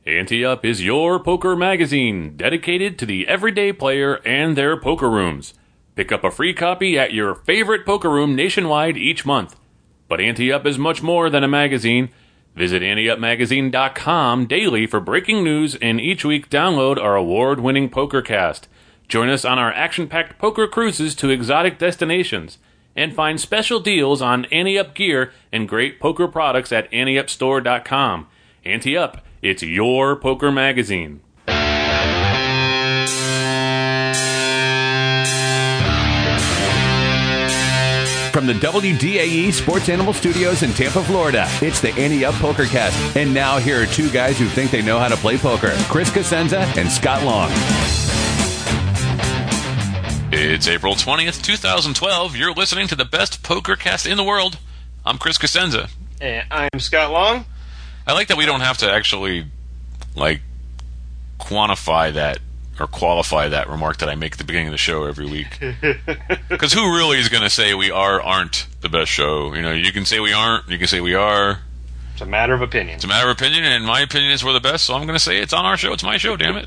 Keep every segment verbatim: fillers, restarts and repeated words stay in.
Ante Up is your poker magazine dedicated to the everyday player and their poker rooms. Pick up a free copy at your favorite poker room nationwide each month. But Ante Up is much more than a magazine. Visit ante up magazine dot com daily for breaking news, and each week download our award-winning PokerCast. Join us on our action-packed poker cruises to exotic destinations, and find special deals on Ante Up gear and great poker products at ante up store dot com. Ante Up, it's your poker magazine. From the W D A E Sports Animal Studios in Tampa, Florida, it's the Ante Up PokerCast. And now here are two guys who think they know how to play poker, Chris Cosenza and Scott Long. It's April twentieth, twenty twelve. You're listening to the best PokerCast in the world. I'm Chris Cosenza. And I'm Scott Long. I like that we don't have to actually, like, quantify that or qualify that remark that I make at the beginning of the show every week. Because who really is going to say we are, aren't the best show? You know, you can say we aren't, you can say we are. It's a matter of opinion. It's a matter of opinion, and my opinion is we're the best, so I'm going to say it's on our show. It's my show, damn it.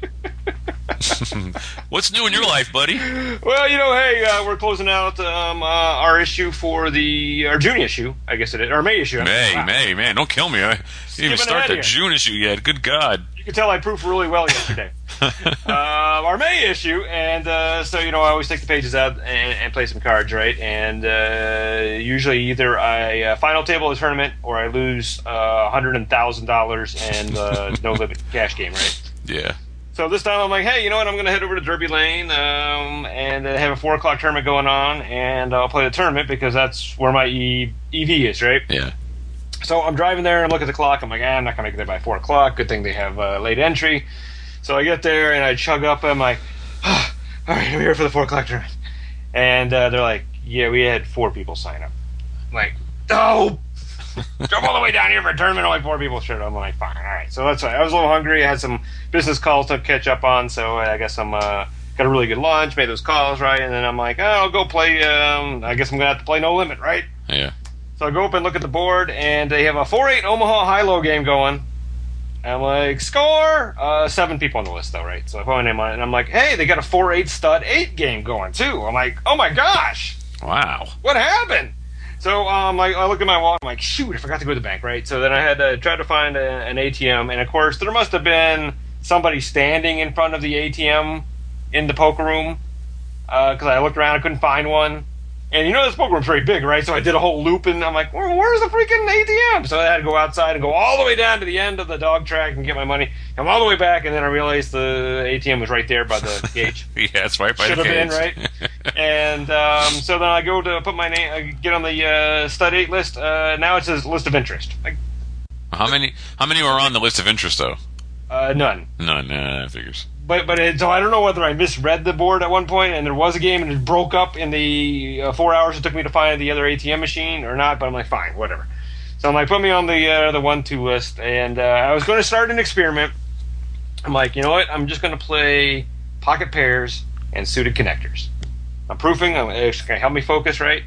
What's new in your life, buddy? Well, you know, hey, uh, we're closing out um, uh, our issue for the, our June issue, I guess it is, or May issue. May, wow. May, man, don't kill me. I didn't even start the here. June issue yet. Good God. You can tell I proofed really well yesterday. uh, our May issue, and uh, so, you know, I always take the pages out and, and play some cards, right? And uh, usually either I uh, final table a tournament or I lose uh, one hundred thousand dollars and uh, no limit cash game, right? Yeah. So this time I'm like, hey, you know what? I'm going to head over to Derby Lane um, and uh, have a four o'clock tournament going on, and I'll play the tournament because that's where my e- EV is, right? Yeah. So I'm driving there and look at the clock. I'm like, ah, I'm not going to make it there by four o'clock. Good thing they have uh, late entry. So I get there and I chug up. And I'm like, oh, all right, I'm here for the four o'clock tournament. And uh, they're like, yeah, we had four people sign up. I'm like, oh, drove all the way down here for a tournament. Only four people showed up. I'm like, fine, all right. So that's right. I was a little hungry. I had some business calls to catch up on. So I guess I'm uh, got a really good lunch, made those calls, right? And then I'm like, oh, I'll go play. Um, I guess I'm going to have to play No Limit, right? Yeah. So I go up and look at the board, and they have a four eight Omaha high-low game going. And I'm like, score! Uh, seven people on the list, though, right? So I put my name on it, and I'm like, hey, they got a four eight stud eight game going, too. I'm like, oh my gosh! Wow. What happened? So um, like, I look at my wallet, I'm like, shoot, I forgot to go to the bank, right? So then I had to try to find a, an A T M, and of course, there must have been somebody standing in front of the A T M in the poker room, because uh, I looked around, I couldn't find one. And you know this poker room's very big, right? So I did a whole loop, and I'm like, well, where's the freaking A T M? So I had to go outside and go all the way down to the end of the dog track and get my money. Come all the way back, and then I realized the A T M was right there by the cage. Yeah, it's right by Should the cage. Should have been, right? And um, so then I go to put my name, uh, get on the uh, stud eight list. Uh, now it says list of interest. Like, how many How many were on the list of interest, though? Uh, none. None, uh, that figures. But but it, so I don't know whether I misread the board at one point and there was a game and it broke up in the uh, four hours it took me to find the other A T M machine or not. But I'm like, fine, whatever. So I'm like, put me on the uh, the one two list, and uh, I was going to start an experiment. I'm like, you know what? I'm just going to play pocket pairs and suited connectors. I'm proofing. I'm, it's going to help me focus, right?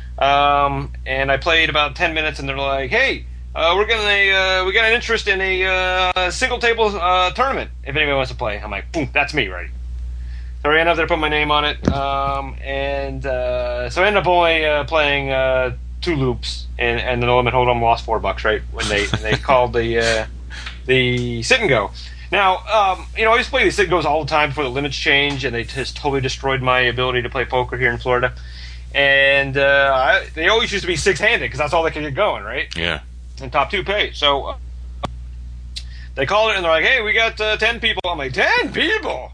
Um, and I played about ten minutes, and they're like, hey. Uh, we're gonna uh, we got an interest in a uh, single table uh, tournament. If anybody wants to play, I'm like, boom, that's me, right? So I ran up there, put my name on it, um, and uh, so I ended up only uh, playing uh, two loops, and, and the No Limit Hold'em lost four bucks, right? When they they called the uh, the sit and go. Now, um, you know, I used to play these sit and goes all the time before the limits change, and they just totally destroyed my ability to play poker here in Florida. And uh, I, they always used to be six handed because that's all they could get going, right? Yeah. And top two pay. So uh, they called it and they're like, hey, we got uh, ten people. I'm like, ten people?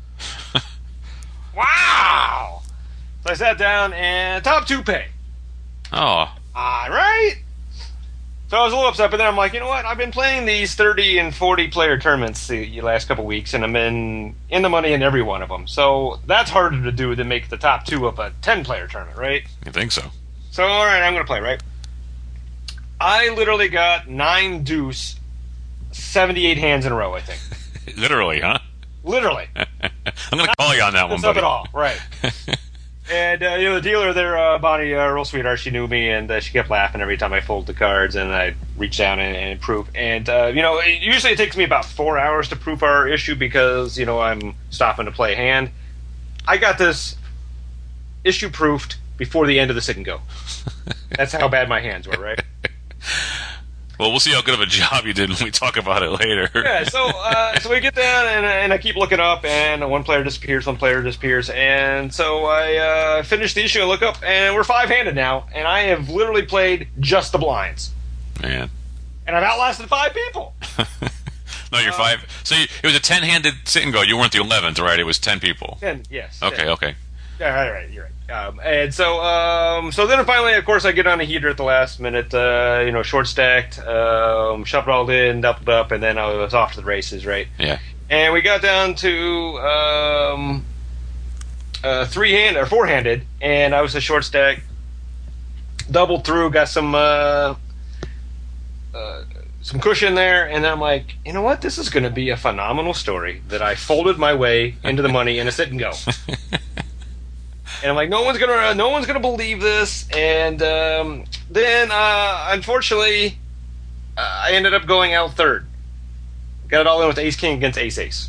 Wow. So I sat down and top two pay. Oh. All right. So I was a little upset, but then I'm like, you know what? I've been playing these thirty and forty player tournaments the last couple weeks, and I've been in the money in every one of them. So that's harder to do than make the top two of a ten player tournament, right? You think so? So, all right, I'm going to play, right? I literally got nine deuce, seventy-eight hands in a row, I think. Literally, huh? Literally. I'm going to call you on that one, buddy. Up at all, right. And, uh, you know, the dealer there, uh, Bonnie, uh, real sweetheart, she knew me, and uh, she kept laughing every time I folded the cards, and I'd reach down and, and proof. And, uh, you know, it, usually it takes me about four hours to proof our issue because, you know, I'm stopping to play a hand. I got this issue proofed before the end of the sit and go. That's how bad my hands were, right? Well, we'll see how good of a job you did when we talk about it later. Yeah, so uh, so we get down, and, and I keep looking up, and one player disappears, one player disappears, and so I uh, finish the issue and look up, and we're five-handed now, and I have literally played just the blinds. Man. And I've outlasted five people. No, you're uh, five. So you, it was a ten-handed sit and go. You weren't the eleventh, right? It was ten people. Ten, yes. Okay, ten. okay. Yeah, right, right, you're right. Um, and so, um, so then finally, of course, I get on a heater at the last minute. Uh, you know, short stacked, um, shoved it all in, doubled up, and then I was off to the races, right? Yeah. And we got down to um, uh, three hand or four handed, and I was a short stack, doubled through, got some uh, uh, some cushion there, and then I'm like, you know what? This is going to be a phenomenal story that I folded my way into the money in a sit and go. And I'm like, no one's gonna, no one's gonna believe this. And um, then, uh, unfortunately, uh, I ended up going out third. Got it all in with Ace King against Ace Ace.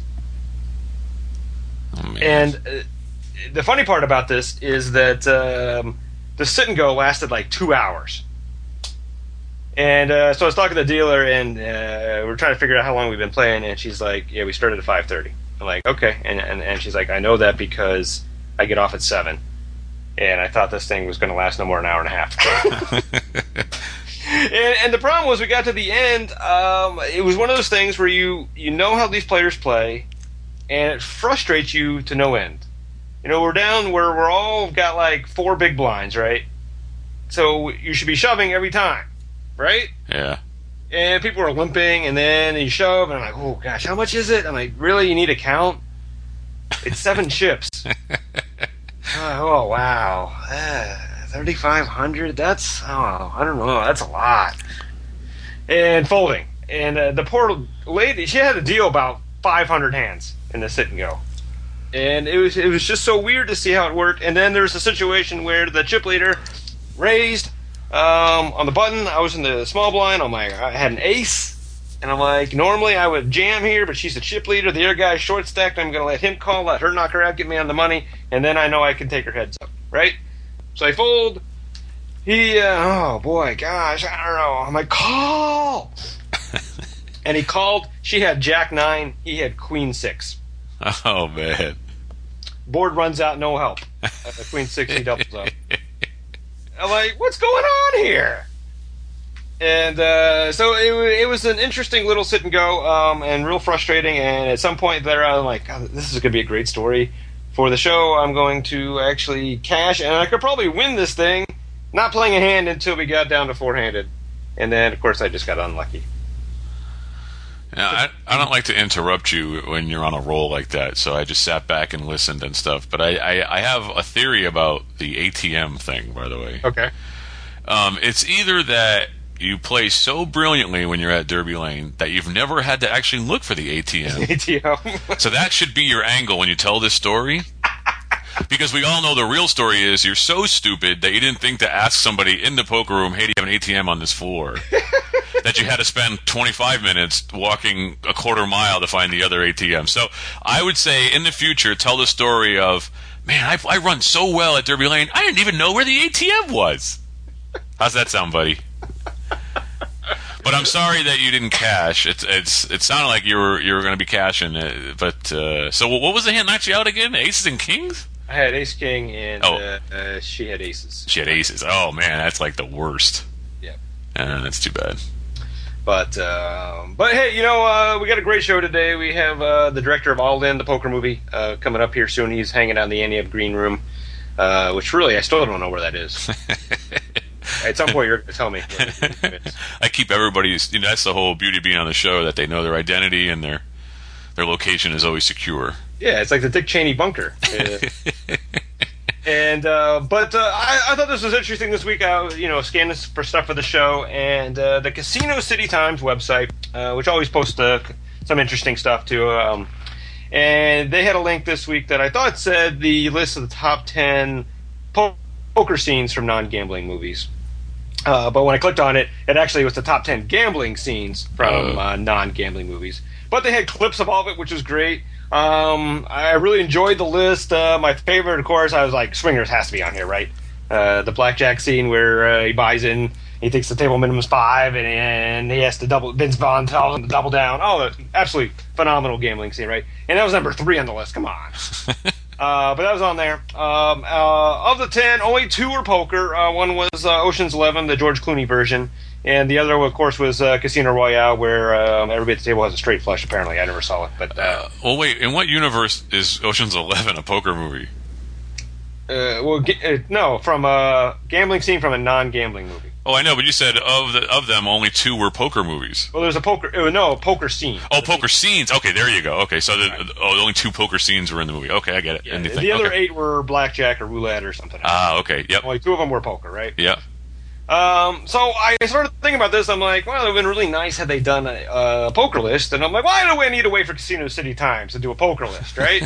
Oh, man. And uh, the funny part about this is that um, the sit and go lasted like two hours. And uh, so I was talking to the dealer, and uh, we we're trying to figure out how long we've been playing. And she's like, "Yeah, we started at five thirty." I'm like, "Okay," and, and and she's like, "I know that because I get off at seven, and I thought this thing was going to last no more than an hour and a half." and, and the problem was, we got to the end. Um, it was one of those things where you you know how these players play, and it frustrates you to no end. You know, we're down where we're all got like four big blinds, right? So you should be shoving every time, right? Yeah. And people are limping, and then you shove, and I'm like, oh gosh, how much is it? I'm like, really? You need to count? It's seven chips. Oh, wow. Uh, thirty-five hundred? That's, oh, I don't know. That's a lot. And folding. And uh, the poor lady, she had a deal about five hundred hands in the sit and go. And it was it was just so weird to see how it worked. And then there's a situation where the chip leader raised um, on the button. I was in the small blind. I'm like, I had an ace. And I'm like, normally I would jam here, but she's a chip leader. The other guy's short stacked. I'm going to let him call, let her knock her out, get me on the money, and then I know I can take her heads up, right? So I fold. He, uh, oh boy, gosh, I don't know. I'm like, call! And he called. She had Jack nine. He had Queen six. Oh, man. Board runs out, no help. Uh, Queen six, he doubles up. I'm like, what's going on here? And uh, so it, it was an interesting little sit and go, um, and real frustrating. And at some point there, I'm like, God, this is going to be a great story for the show. I'm going to actually cash, and I could probably win this thing, not playing a hand until we got down to four-handed. And then, of course, I just got unlucky. Yeah, I, I don't like to interrupt you when you're on a roll like that, so I just sat back and listened and stuff. But I, I, I have a theory about the A T M thing, by the way. Okay. Um, it's either that you play so brilliantly when you're at Derby Lane that you've never had to actually look for the A T M. A T M. So that should be your angle when you tell this story. Because we all know the real story is you're so stupid that you didn't think to ask somebody in the poker room, hey, do you have an A T M on this floor? That you had to spend twenty-five minutes walking a quarter mile to find the other A T M. So I would say in the future, tell the story of, man, I, I run so well at Derby Lane, I didn't even know where the A T M was. How's that sound, buddy? But I'm sorry that you didn't cash. It's it's it sounded like you were you were going to be cashing it. But uh, so what was the hand knocked you out again? Aces and kings? I had ace king, and oh. uh, uh, she had aces. She had aces. Oh man, that's like the worst. Yeah, uh, that's too bad. But um, but hey, you know uh, we got a great show today. We have uh, the director of All In, the poker movie, uh, coming up here soon. He's hanging out in the Ante Up Green Room, uh, which really I still don't know where that is. At some point, you're going to tell me. I keep everybody's. You know, that's the whole beauty of being on the show, that they know their identity and their their location is always secure. Yeah, it's like the Dick Cheney bunker. Uh, and uh, but uh, I, I thought this was interesting this week. I you know scanned this for stuff for the show, and uh, the Casino City Times website, uh, which always posts uh, some interesting stuff too. Um, and they had a link this week that I thought said the list of the top ten poker scenes from non-gambling movies. Uh, but when I clicked on it, it actually was the top ten gambling scenes from uh, non-gambling movies. But they had clips of all of it, which was great. Um, I really enjoyed the list. Uh, my favorite, of course, I was like, Swingers has to be on here, right? Uh, the blackjack scene where uh, he buys in, he thinks the table minimum is five, and, and he has to double. Vince Vaughn tells him to double down. Oh, absolutely phenomenal gambling scene, right? And that was number three on the list. Come on. Uh, but that was on there. Um, uh, of the ten, only two were poker. Uh, one was uh, Ocean's Eleven, the George Clooney version, and the other, of course, was uh, Casino Royale, where um, everybody at the table has a straight flush. Apparently, I never saw it. But uh, uh, well, wait. In what universe is Ocean's Eleven a poker movie? Uh, well, g- uh, no, from a gambling scene from a non-gambling movie. Oh, I know, but you said of the of them, only two were poker movies. Well, there's a poker. Uh, no, a poker scene. Oh, poker scenes. Okay, there you go. Okay, so the, right. oh, only two poker scenes were in the movie. Okay, I get it. Yeah, and the, think, the other okay. eight were blackjack or roulette or something. Ah, okay, yep. Only two of them were poker, right? Yeah. Um, so I started thinking about this. I'm like, well, it would have been really nice had they done a, a poker list. And I'm like, why do we need to wait for Casino City Times to do a poker list, right?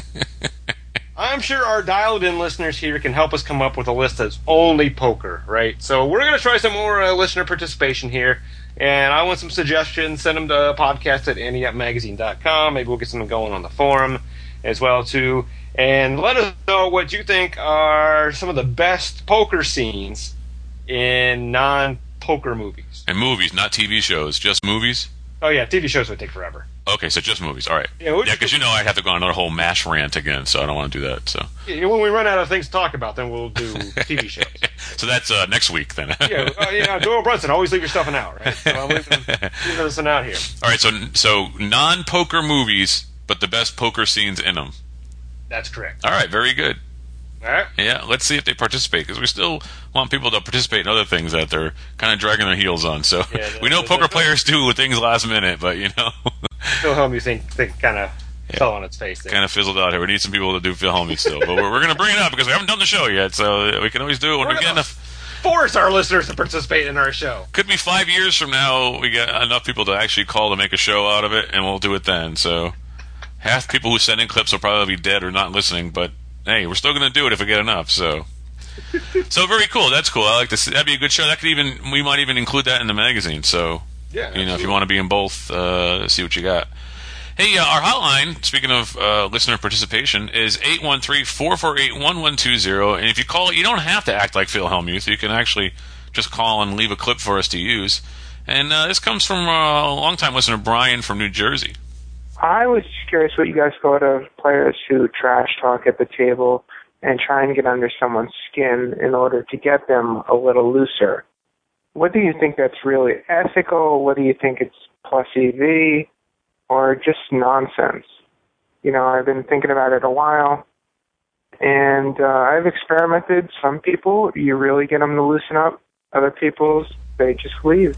I'm sure our dialed-in listeners here can help us come up with a list that's only poker, right? So we're going to try some more uh, listener participation here, and I want some suggestions. Send them to podcast at ante up magazine dot com. Maybe we'll get something going on the forum as well, too. And let us know what you think are some of the best poker scenes in non-poker movies. And movies, not T V shows, just movies? Oh, yeah, T V shows would take forever. Okay, so just movies. All right. Yeah, because yeah, you know I'd have to go on another whole MASH rant again, so I don't want to do that. So yeah, when we run out of things to talk about, then we'll do T V shows. So that's uh, next week, then. yeah, uh, yeah, Doyle Brunson, always leave your stuff an out, right? So I'm leaving, leaving this one out here. All right, so so non-poker movies, but the best poker scenes in them. That's correct. All right, very good. All right. Yeah, let's see if they participate, because we still want people to participate in other things that they're kind of dragging their heels on. So yeah, the, we know the, poker the, players do with things last minute, but you know. Phil Hellmuth think, think kind of yeah. fell on its face there. Kind of fizzled out here. We need some people to do Phil Hellmuth still, but we're, we're going to bring it up because we haven't done the show yet, so we can always do it when we're we get enough. Force our listeners to participate in our show. Could be five years from now we get enough people to actually call to make a show out of it, and we'll do it then. So half people who send in clips will probably be dead or not listening, but hey, we're still going to do it if we get enough. So, so very cool. That's cool. I like to see. That'd be a good show. That could even we might even include that in the magazine. So, yeah, you absolutely. know, if you want to be in both, uh, see what you got. Hey, uh, our hotline, speaking of uh, listener participation, is eight one three, four four eight, one one two zero. And if you call it, you don't have to act like Phil Hellmuth. You can actually just call and leave a clip for us to use. And uh, this comes from uh, a longtime listener, Brian from New Jersey. I was just curious what you guys thought of players who trash talk at the table and try and get under someone's skin in order to get them a little looser. What do you think that's really ethical? What do you think it's plus E V? Or just nonsense? You know, I've been thinking about it a while, and uh, I've experimented. Some people, you really get them to loosen up. Other people, they just leave.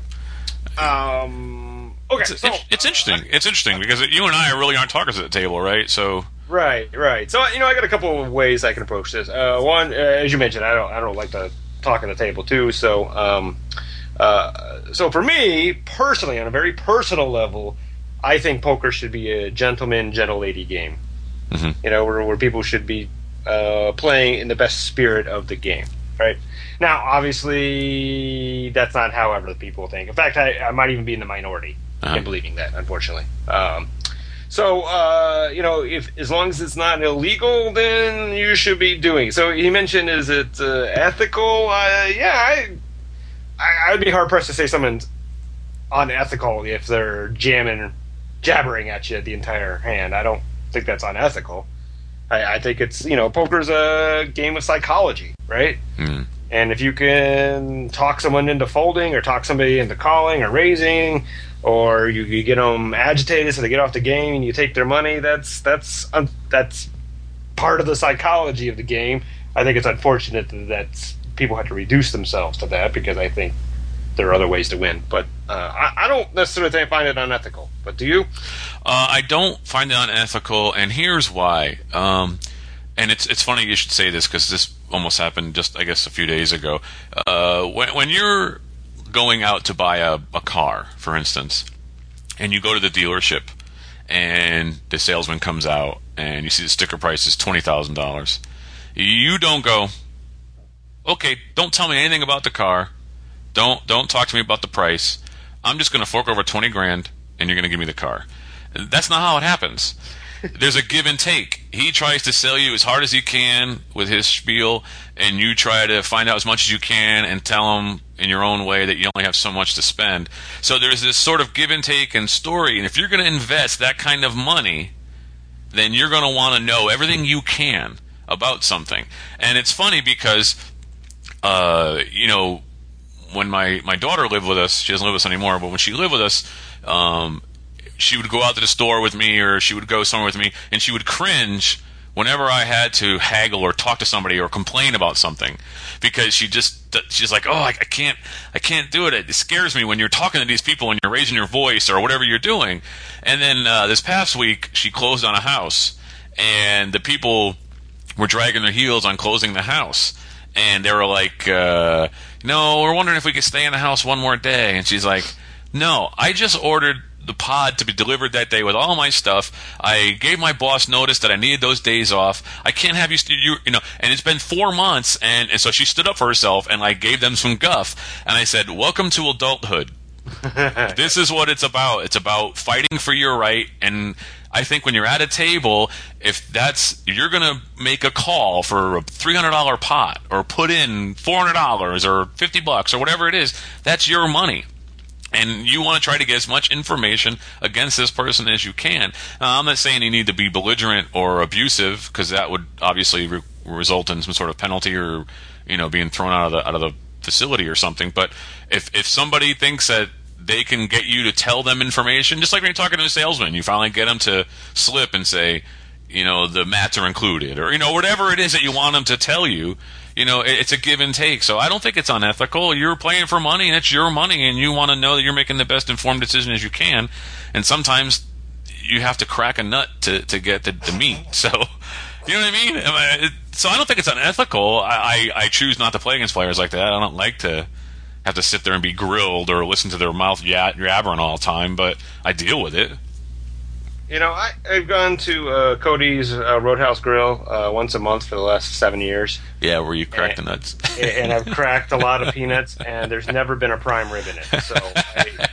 Um. Okay, it's, so, it's, it's interesting. It's interesting because you and I really aren't talkers at the table, right? So right, right. So you know, I got a couple of ways I can approach this. Uh, one, uh, as you mentioned, I don't, I don't like to talk at the table too. So, um, uh, so for me personally, on a very personal level, I think poker should be a gentleman, gentle lady game. Mm-hmm. You know, where where people should be uh, playing in the best spirit of the game, right? Now, obviously, that's not how other people think. In fact, I, I might even be in the minority uh-huh. in believing that, unfortunately. Um, so, uh, you know, if as long as it's not illegal, then you should be doing it. So he mentioned, is it uh, ethical? Uh, yeah, I, I, I'd be hard-pressed to say someone's unethical if they're jamming, jabbering at you the entire hand. I don't think that's unethical. I, I think it's, you know, poker's a game of psychology, right? Mm. And if you can talk someone into folding or talk somebody into calling or raising, or you, you get them agitated so they get off the game and you take their money, that's that's um, that's part of the psychology of the game. I think it's unfortunate that that's, people have to reduce themselves to that, because I think there are other ways to win. But uh, I, I don't necessarily find it unethical. But do you? Uh, I don't find it unethical, and here's why. Um, and it's it's funny you should say this, because this almost happened just, I guess, a few days ago. Uh, when, when you're going out to buy a, a car, for instance, and you go to the dealership, and the salesman comes out, and you see the sticker price is twenty thousand dollars, you don't go, okay, don't tell me anything about the car. Don't don't talk to me about the price. I'm just going to fork over twenty grand, and you're going to give me the car. That's not how it happens. There's a give and take. He tries to sell you as hard as he can with his spiel, and you try to find out as much as you can and tell him in your own way that you only have so much to spend. So there's this sort of give and take and story, and if you're going to invest that kind of money, then you're going to want to know everything you can about something. And it's funny because, uh, you know, when my, my daughter lived with us, she doesn't live with us anymore, but when she lived with us, um, she would go out to the store with me, or she would go somewhere with me, and she would cringe whenever I had to haggle or talk to somebody or complain about something, because she just she's like, oh, I, I can't I can't do it. It scares me when you're talking to these people and you're raising your voice or whatever you're doing. And then uh, this past week, she closed on a house, and the people were dragging their heels on closing the house, and they were like, uh, no, we're wondering if we could stay in the house one more day. And she's like, no, I just ordered the pod to be delivered that day with all my stuff. I gave my boss notice that I needed those days off. I can't have you, st- you, you know, and it's been four months, and, and so she stood up for herself, and I gave them some guff, and I said, welcome to adulthood. This is what it's about. It's about fighting for your right, and I think when you're at a table, if that's, you're going to make a call for a three hundred dollars pot, or put in four hundred dollars, or fifty bucks, or whatever it is, that's your money. And you want to try to get as much information against this person as you can. Now, I'm not saying you need to be belligerent or abusive, because that would obviously re- result in some sort of penalty, or, you know, being thrown out of the out of the facility or something. But if if somebody thinks that they can get you to tell them information, just like when you're talking to a salesman, you finally get them to slip and say, you know, the mats are included, or, you know, whatever it is that you want them to tell you. You know, it's a give and take. So I don't think it's unethical. You're playing for money, and it's your money, and you want to know that you're making the best informed decision as you can. And sometimes you have to crack a nut to, to get the, the meat. So, you know what I mean? So I don't think it's unethical. I, I, I choose not to play against players like that. I don't like to have to sit there and be grilled or listen to their mouth yabbering all the time, but I deal with it. You know, I, I've gone to uh, Cody's uh, Roadhouse Grill uh, once a month for the last seven years. Yeah, where you crack and, the nuts. And I've cracked a lot of peanuts, and there's never been a prime rib in it. So, I,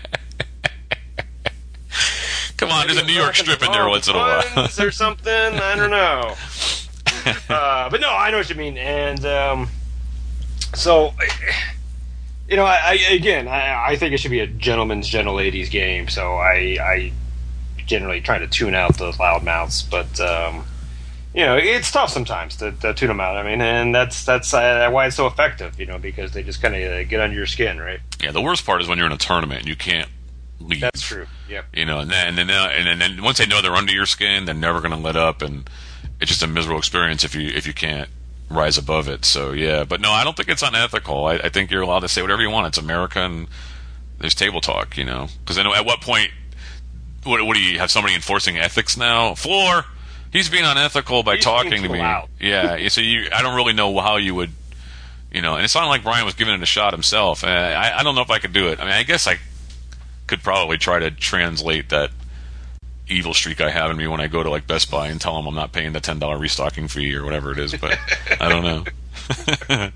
come on, there's a New York strip in there once in a while. Or something, I don't know. Uh, but no, I know what you mean. And um, so, you know, I, I again, I, I think it should be a gentleman's, gentle ladies game. So I. I generally try to tune out those loudmouths, but um, you know, it's tough sometimes to, to tune them out. I mean, and that's that's uh, why it's so effective, you know, because they just kind of uh, get under your skin, right? Yeah, the worst part is when you're in a tournament and you can't leave. That's true. Yep. You know, and then and then, uh, and then once they know they're under your skin, they're never going to let up, and it's just a miserable experience if you if you can't rise above it. So yeah, but no, I don't think it's unethical. I, I think you're allowed to say whatever you want. It's America, and there's table talk, you know, because I know at what point. What, what do you have? Somebody enforcing ethics now? Floor, he's being unethical by he's talking to me. Loud. Yeah, so you, I don't really know how you would, you know. And it's not like Brian was giving it a shot himself. Uh, I, I don't know if I could do it. I mean, I guess I could probably try to translate that evil streak I have in me when I go to like Best Buy and tell them I'm not paying the ten dollar restocking fee or whatever it is. But I don't know.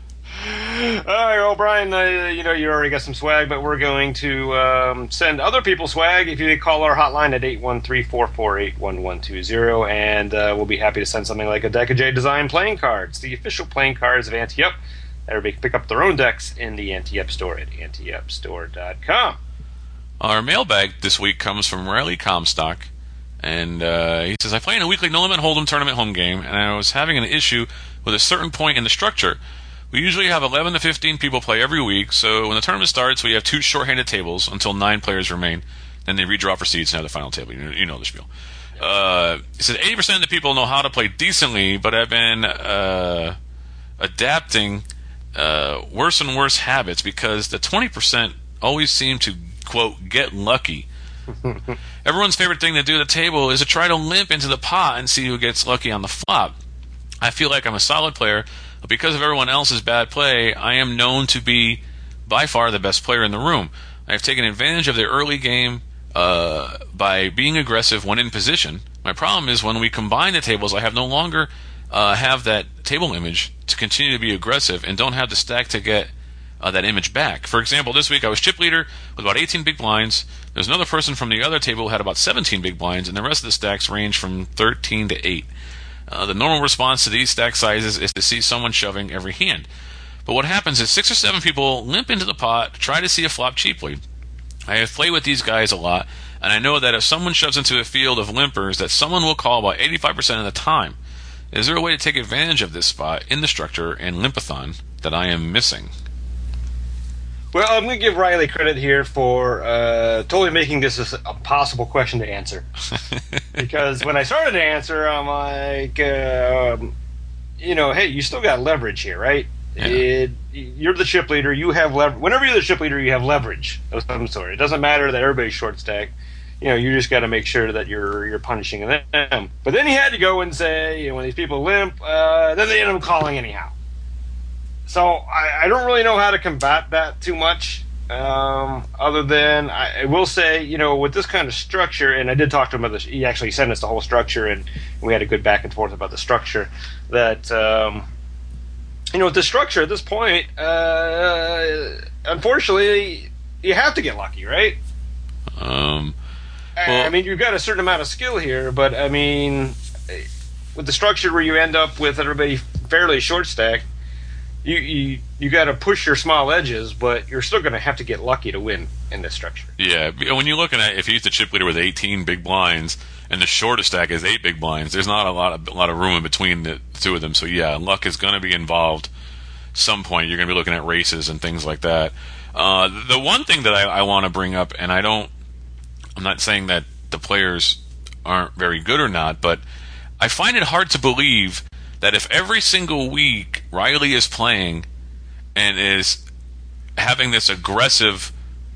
All right, well, Brian, uh, you know, you already got some swag, but we're going to um, send other people swag if you call our hotline at eight one three, four four eight, one one two zero, and uh, we'll be happy to send something like a Deck of J Design playing cards, the official playing cards of Ante Up. Everybody can pick up their own decks in the Ante Up store at ante up store dot com. Our mailbag this week comes from Riley Comstock, and uh, he says, I play in a weekly no-limit hold'em tournament home game, and I was having an issue with a certain point in the structure. We usually have eleven to fifteen people play every week, so when the tournament starts, we have two short-handed tables until nine players remain. Then they redraw for seats and have the final table. You know, you know the spiel. Uh, he said eighty percent of the people know how to play decently, but have been uh, adapting uh, worse and worse habits because the twenty percent always seem to, quote, get lucky. Everyone's favorite thing to do at the table is to try to limp into the pot and see who gets lucky on the flop. I feel like I'm a solid player, but because of everyone else's bad play, I am known to be by far the best player in the room. I have taken advantage of the early game uh, by being aggressive when in position. My problem is when we combine the tables, I have no longer uh, have that table image to continue to be aggressive and don't have the stack to get uh, that image back. For example, this week I was chip leader with about eighteen big blinds. There's another person from the other table who had about seventeen big blinds, and the rest of the stacks range from thirteen to eight. Uh, the normal response to these stack sizes is to see someone shoving every hand. But what happens is six or seven people limp into the pot, try to see a flop cheap lead. I have played with these guys a lot, and I know that if someone shoves into a field of limpers, that someone will call about eighty-five percent of the time. Is there a way to take advantage of this spot in the structure and limpathon that I am missing? Well, I'm going to give Riley credit here for uh, totally making this a, a possible question to answer. Because when I started to answer, I'm like, uh, you know, hey, you still got leverage here, right? Yeah. It, you're the chip leader. You have leverage. Whenever you're the chip leader, you have leverage of some sort. It doesn't matter that everybody's short stack. You know, you just got to make sure that you're you're punishing them. But then he had to go and say, you know, when these people limp, uh, then they end up calling anyhow. So I, I don't really know how to combat that too much, um, other than I, I will say, you know, with this kind of structure, and I did talk to him about this. He actually sent us the whole structure, and we had a good back and forth about the structure. That um, you know, with the structure at this point, uh, unfortunately, you have to get lucky, right? Um, well, I mean, you've got a certain amount of skill here, but I mean, with the structure where you end up with everybody fairly short stacked. You you, you got to push your small edges, but you're still going to have to get lucky to win in this structure. Yeah, when you're looking at if he's the chip leader with eighteen big blinds and the shortest stack is eight big blinds, there's not a lot of a lot of room in between the two of them. So yeah, luck is going to be involved. Some point you're going to be looking at races and things like that. Uh, the one thing that I, I want to bring up, and I don't, I'm not saying that the players aren't very good or not, but I find it hard to believe that if every single week Riley is playing and is having this aggressive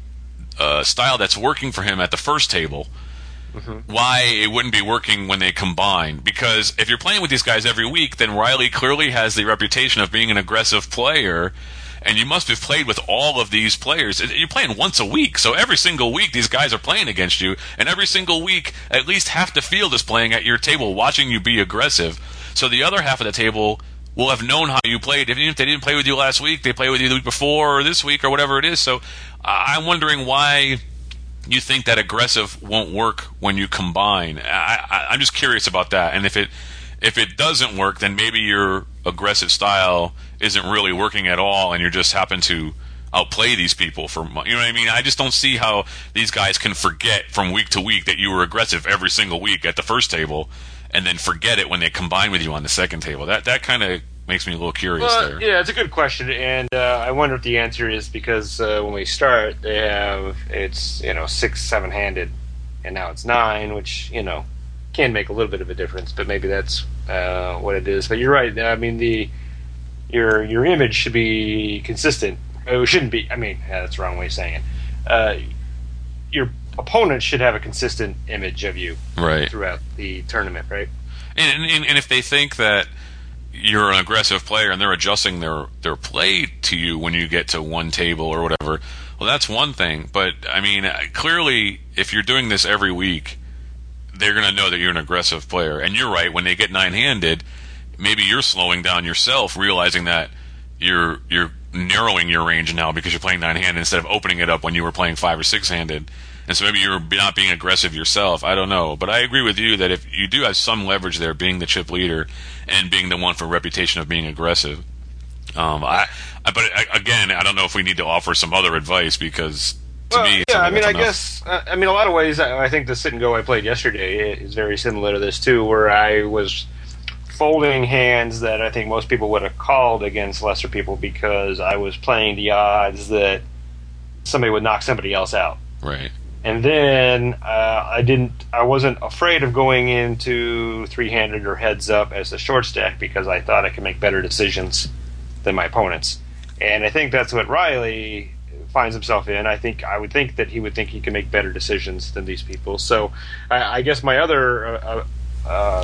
uh, style that's working for him at the first table, mm-hmm. why it wouldn't be working when they combine. Because if you're playing with these guys every week, then Riley clearly has the reputation of being an aggressive player, and you must have played with all of these players. You're playing once a week, so every single week these guys are playing against you, and every single week at least half the field is playing at your table watching you be aggressive. So the other half of the table will have known how you played. Even if they didn't play with you last week, they play with you the week before or this week or whatever it is. So uh, I'm wondering why you think that aggressive won't work when you combine. I, I, I'm just curious about that. And if it if it doesn't work, then maybe your aggressive style isn't really working at all, and you just happen to outplay these people for, you know what I mean? I just don't see how these guys can forget from week to week that you were aggressive every single week at the first table, and then forget it when they combine with you on the second table. That that kind of makes me a little curious well, there. Yeah, it's a good question, and uh, I wonder if the answer is because uh, when we start, they have it's you know six, seven handed, and now it's nine, which you know can make a little bit of a difference, but maybe that's uh, what it is. But you're right. I mean, the your your image should be consistent. It shouldn't be. I mean, yeah, that's the wrong way of saying it. Uh, your opponent should have a consistent image of you right throughout the tournament, right? And, and and if they think that you're an aggressive player and they're adjusting their, their play to you when you get to one table or whatever, well, that's one thing. But, I mean, clearly, if you're doing this every week, they're going to know that you're an aggressive player. And you're right, when they get nine-handed, maybe you're slowing down yourself, realizing that you're you're narrowing your range now because you're playing nine-handed instead of opening it up when you were playing five- or six-handed. And so maybe you're not being aggressive yourself. I don't know. But I agree with you that if you do have some leverage there, being the chip leader and being the one for reputation of being aggressive. Um, I, I, but I, again, I don't know if we need to offer some other advice because to well, me, it's yeah. I mean, I enough. guess uh, I mean a lot of ways. I, I think the sit and go I played yesterday is very similar to this too, where I was folding hands that I think most people would have called against lesser people because I was playing the odds that somebody would knock somebody else out. Right. And then uh, I didn't. I wasn't afraid of going into three-handed or heads-up as a short stack because I thought I could make better decisions than my opponents. And I think that's what Riley finds himself in. I think I would think that he would think he can make better decisions than these people. So I, I guess my other uh, uh,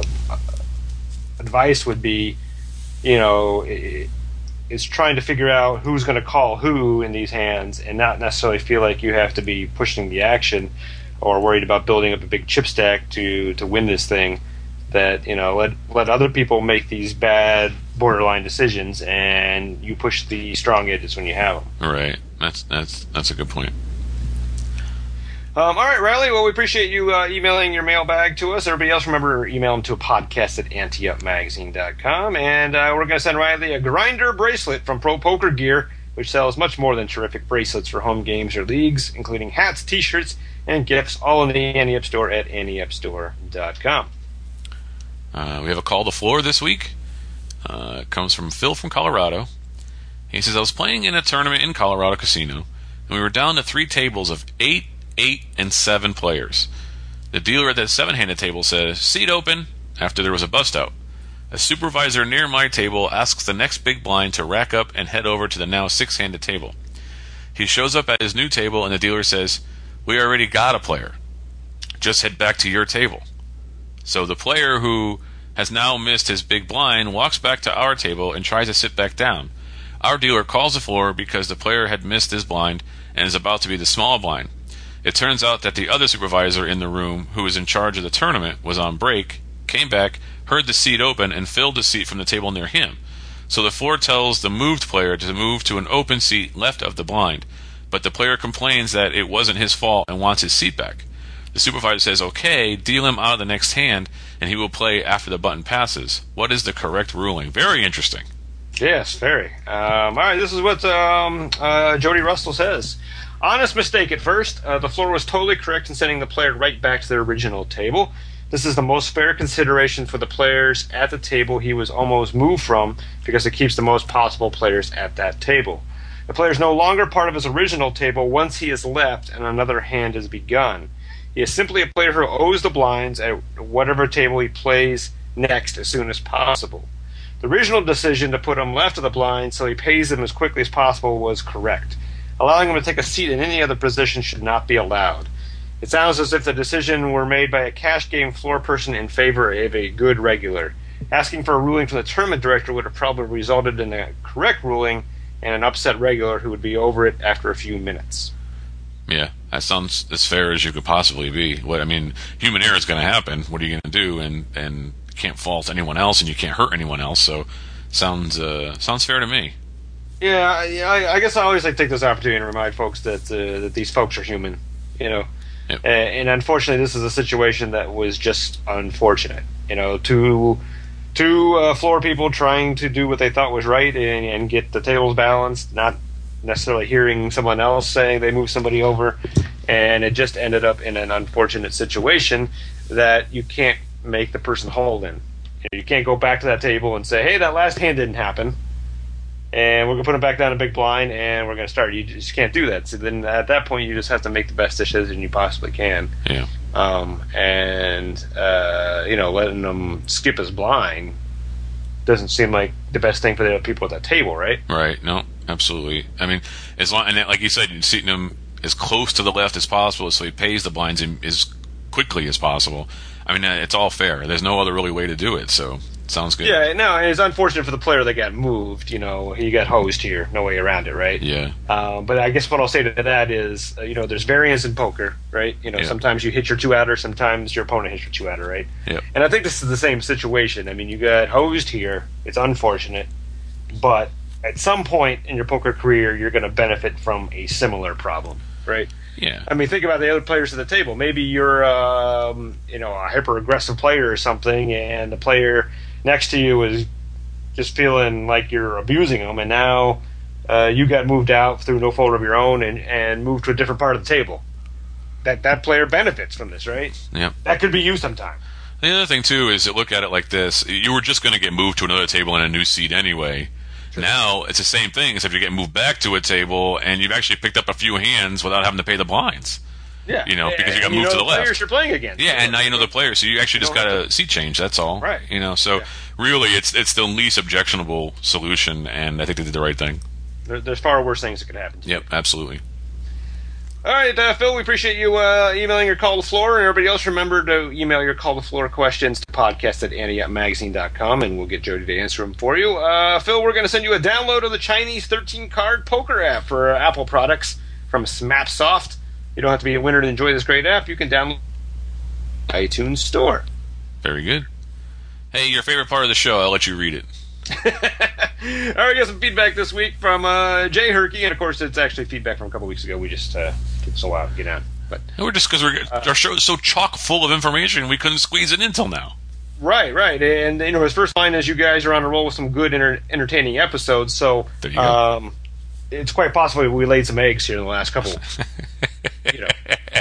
advice would be, you know, is trying to figure out who's going to call who in these hands and not necessarily feel like you have to be pushing the action or worried about building up a big chip stack to, to win this thing. that, you know, let let other people make these bad borderline decisions, and you push the strong edges when you have them. Right. That's that's that's a good point. Um, all right, Riley. Well, we appreciate you uh, emailing your mailbag to us. Everybody else, remember, email them to a podcast at ante up magazine dot com. And uh, we're going to send Riley a grinder bracelet from Pro Poker Gear, which sells much more than terrific bracelets for home games or leagues, including hats, T-shirts, and gifts, all in the Ante Up store at ante up store dot com. Uh, we have a call to floor this week. Uh, it comes from Phil from Colorado. He says, I was playing in a tournament in Colorado Casino, and we were down to three tables of eight, eight, and seven players. The dealer at the seven-handed table says, seat open, after there was a bust out. A supervisor near my table asks the next big blind to rack up and head over to the now six-handed table. He shows up at his new table, and the dealer says, we already got a player. Just head back to your table. So the player who has now missed his big blind walks back to our table and tries to sit back down. Our dealer calls the floor because the player had missed his blind and is about to be the small blind. It turns out that the other supervisor in the room, who was in charge of the tournament, was on break, came back, heard the seat open, and filled the seat from the table near him. So the floor tells the moved player to move to an open seat left of the blind, but the player complains that it wasn't his fault and wants his seat back. The supervisor says, okay, deal him out of the next hand, and he will play after the button passes. What is the correct ruling? Very interesting. Yes, very. Um, all right, this is what um, uh, Jody Russell says. Honest mistake at first. Uh, the floor was totally correct in sending the player right back to their original table. This is the most fair consideration for the players at the table he was almost moved from, because it keeps the most possible players at that table. The player is no longer part of his original table once he is left and another hand has begun. He is simply a player who owes the blinds at whatever table he plays next as soon as possible. The original decision to put him left of the blinds so he pays them as quickly as possible was correct. Allowing him to take a seat in any other position should not be allowed. It sounds as if the decision were made by a cash game floor person in favor of a good regular. Asking for a ruling from the tournament director would have probably resulted in a correct ruling and an upset regular who would be over it after a few minutes. Yeah, that sounds as fair as you could possibly be. What I mean, human error is going to happen. What are you going to do? And and you can't fault anyone else, and you can't hurt anyone else. So, sounds uh, sounds fair to me. Yeah, yeah. I, I guess I always like to take this opportunity to remind folks that uh, that these folks are human. You know, yep. uh, and unfortunately, this is a situation that was just unfortunate. You know, two two uh, floor people trying to do what they thought was right and, and get the tables balanced, not necessarily hearing someone else saying they moved somebody over, and it just ended up in an unfortunate situation that you can't make the person whole in. You can't go back to that table and say, hey, that last hand didn't happen, and we're going to put them back down a big blind, and we're going to start. You just can't do that. So then at that point, you just have to make the best decision you possibly can. Yeah. Um, and, uh, you know, letting them skip his blind doesn't seem like the best thing for the people at that table, right? Right. No, absolutely. I mean, as long and like you said, you're seating him as close to the left as possible, so he pays the blinds in, as quickly as possible. I mean, it's all fair. There's no other really way to do it. So sounds good. Yeah. No, and it's unfortunate for the player that got moved. You know, he got hosed here. No way around it, right? Yeah. Um, but I guess what I'll say to that is, uh, you know, there's variance in poker, right? You know, Yeah. sometimes you hit your two-outer, sometimes your opponent hits your two-outer, right? Yep. And I think this is the same situation. I mean, you got hosed here. It's unfortunate. But at some point in your poker career, you're going to benefit from a similar problem, right? Yeah. I mean, think about the other players at the table. Maybe you're, um, you know, a hyper-aggressive player or something, and the player next to you is just feeling like you're abusing them, and now uh, you got moved out through no fault of your own and, and moved to a different part of the table. That that player benefits from this, right? Yeah. That could be you sometime. The other thing too is to look at it like this: you were just going to get moved to another table in a new seat anyway. Now it's the same thing, except you get moved back to a table and you've actually picked up a few hands without having to pay the blinds. Yeah, You know, because you got And moved know to the the players left. you're playing against. Yeah, and now you know the player, so you actually just You got don't a have seat change. That's all. Right. You know, so Yeah. really, it's it's the least objectionable solution, and I think they did the right thing. There, there's far worse things that could happen. Yep, absolutely. All right, uh, Phil, we appreciate you uh, emailing your call to floor, and everybody else, remember to email your call to floor questions to podcast at ante up magazine dot com, and we'll get Jody to answer them for you. Uh, Phil, we're going to send you a download of the Chinese thirteen card poker app for uh, Apple products from Smapsoft. You don't have to be a winner to enjoy this great app. You can download the iTunes Store. Very good. Hey, your favorite part of the show, I'll let you read it. All right, we got some feedback this week from uh, Jay Herky, and of course, it's actually feedback from a couple weeks ago. We just uh, took so while to get on. But we're just because we're uh, our show is so chock full of information, we couldn't squeeze it in till now. Right, right, and you know his first line is, "You guys are on a roll with some good, enter- entertaining episodes." So there you go. Um, it's quite possible we laid some eggs here in the last couple. you know.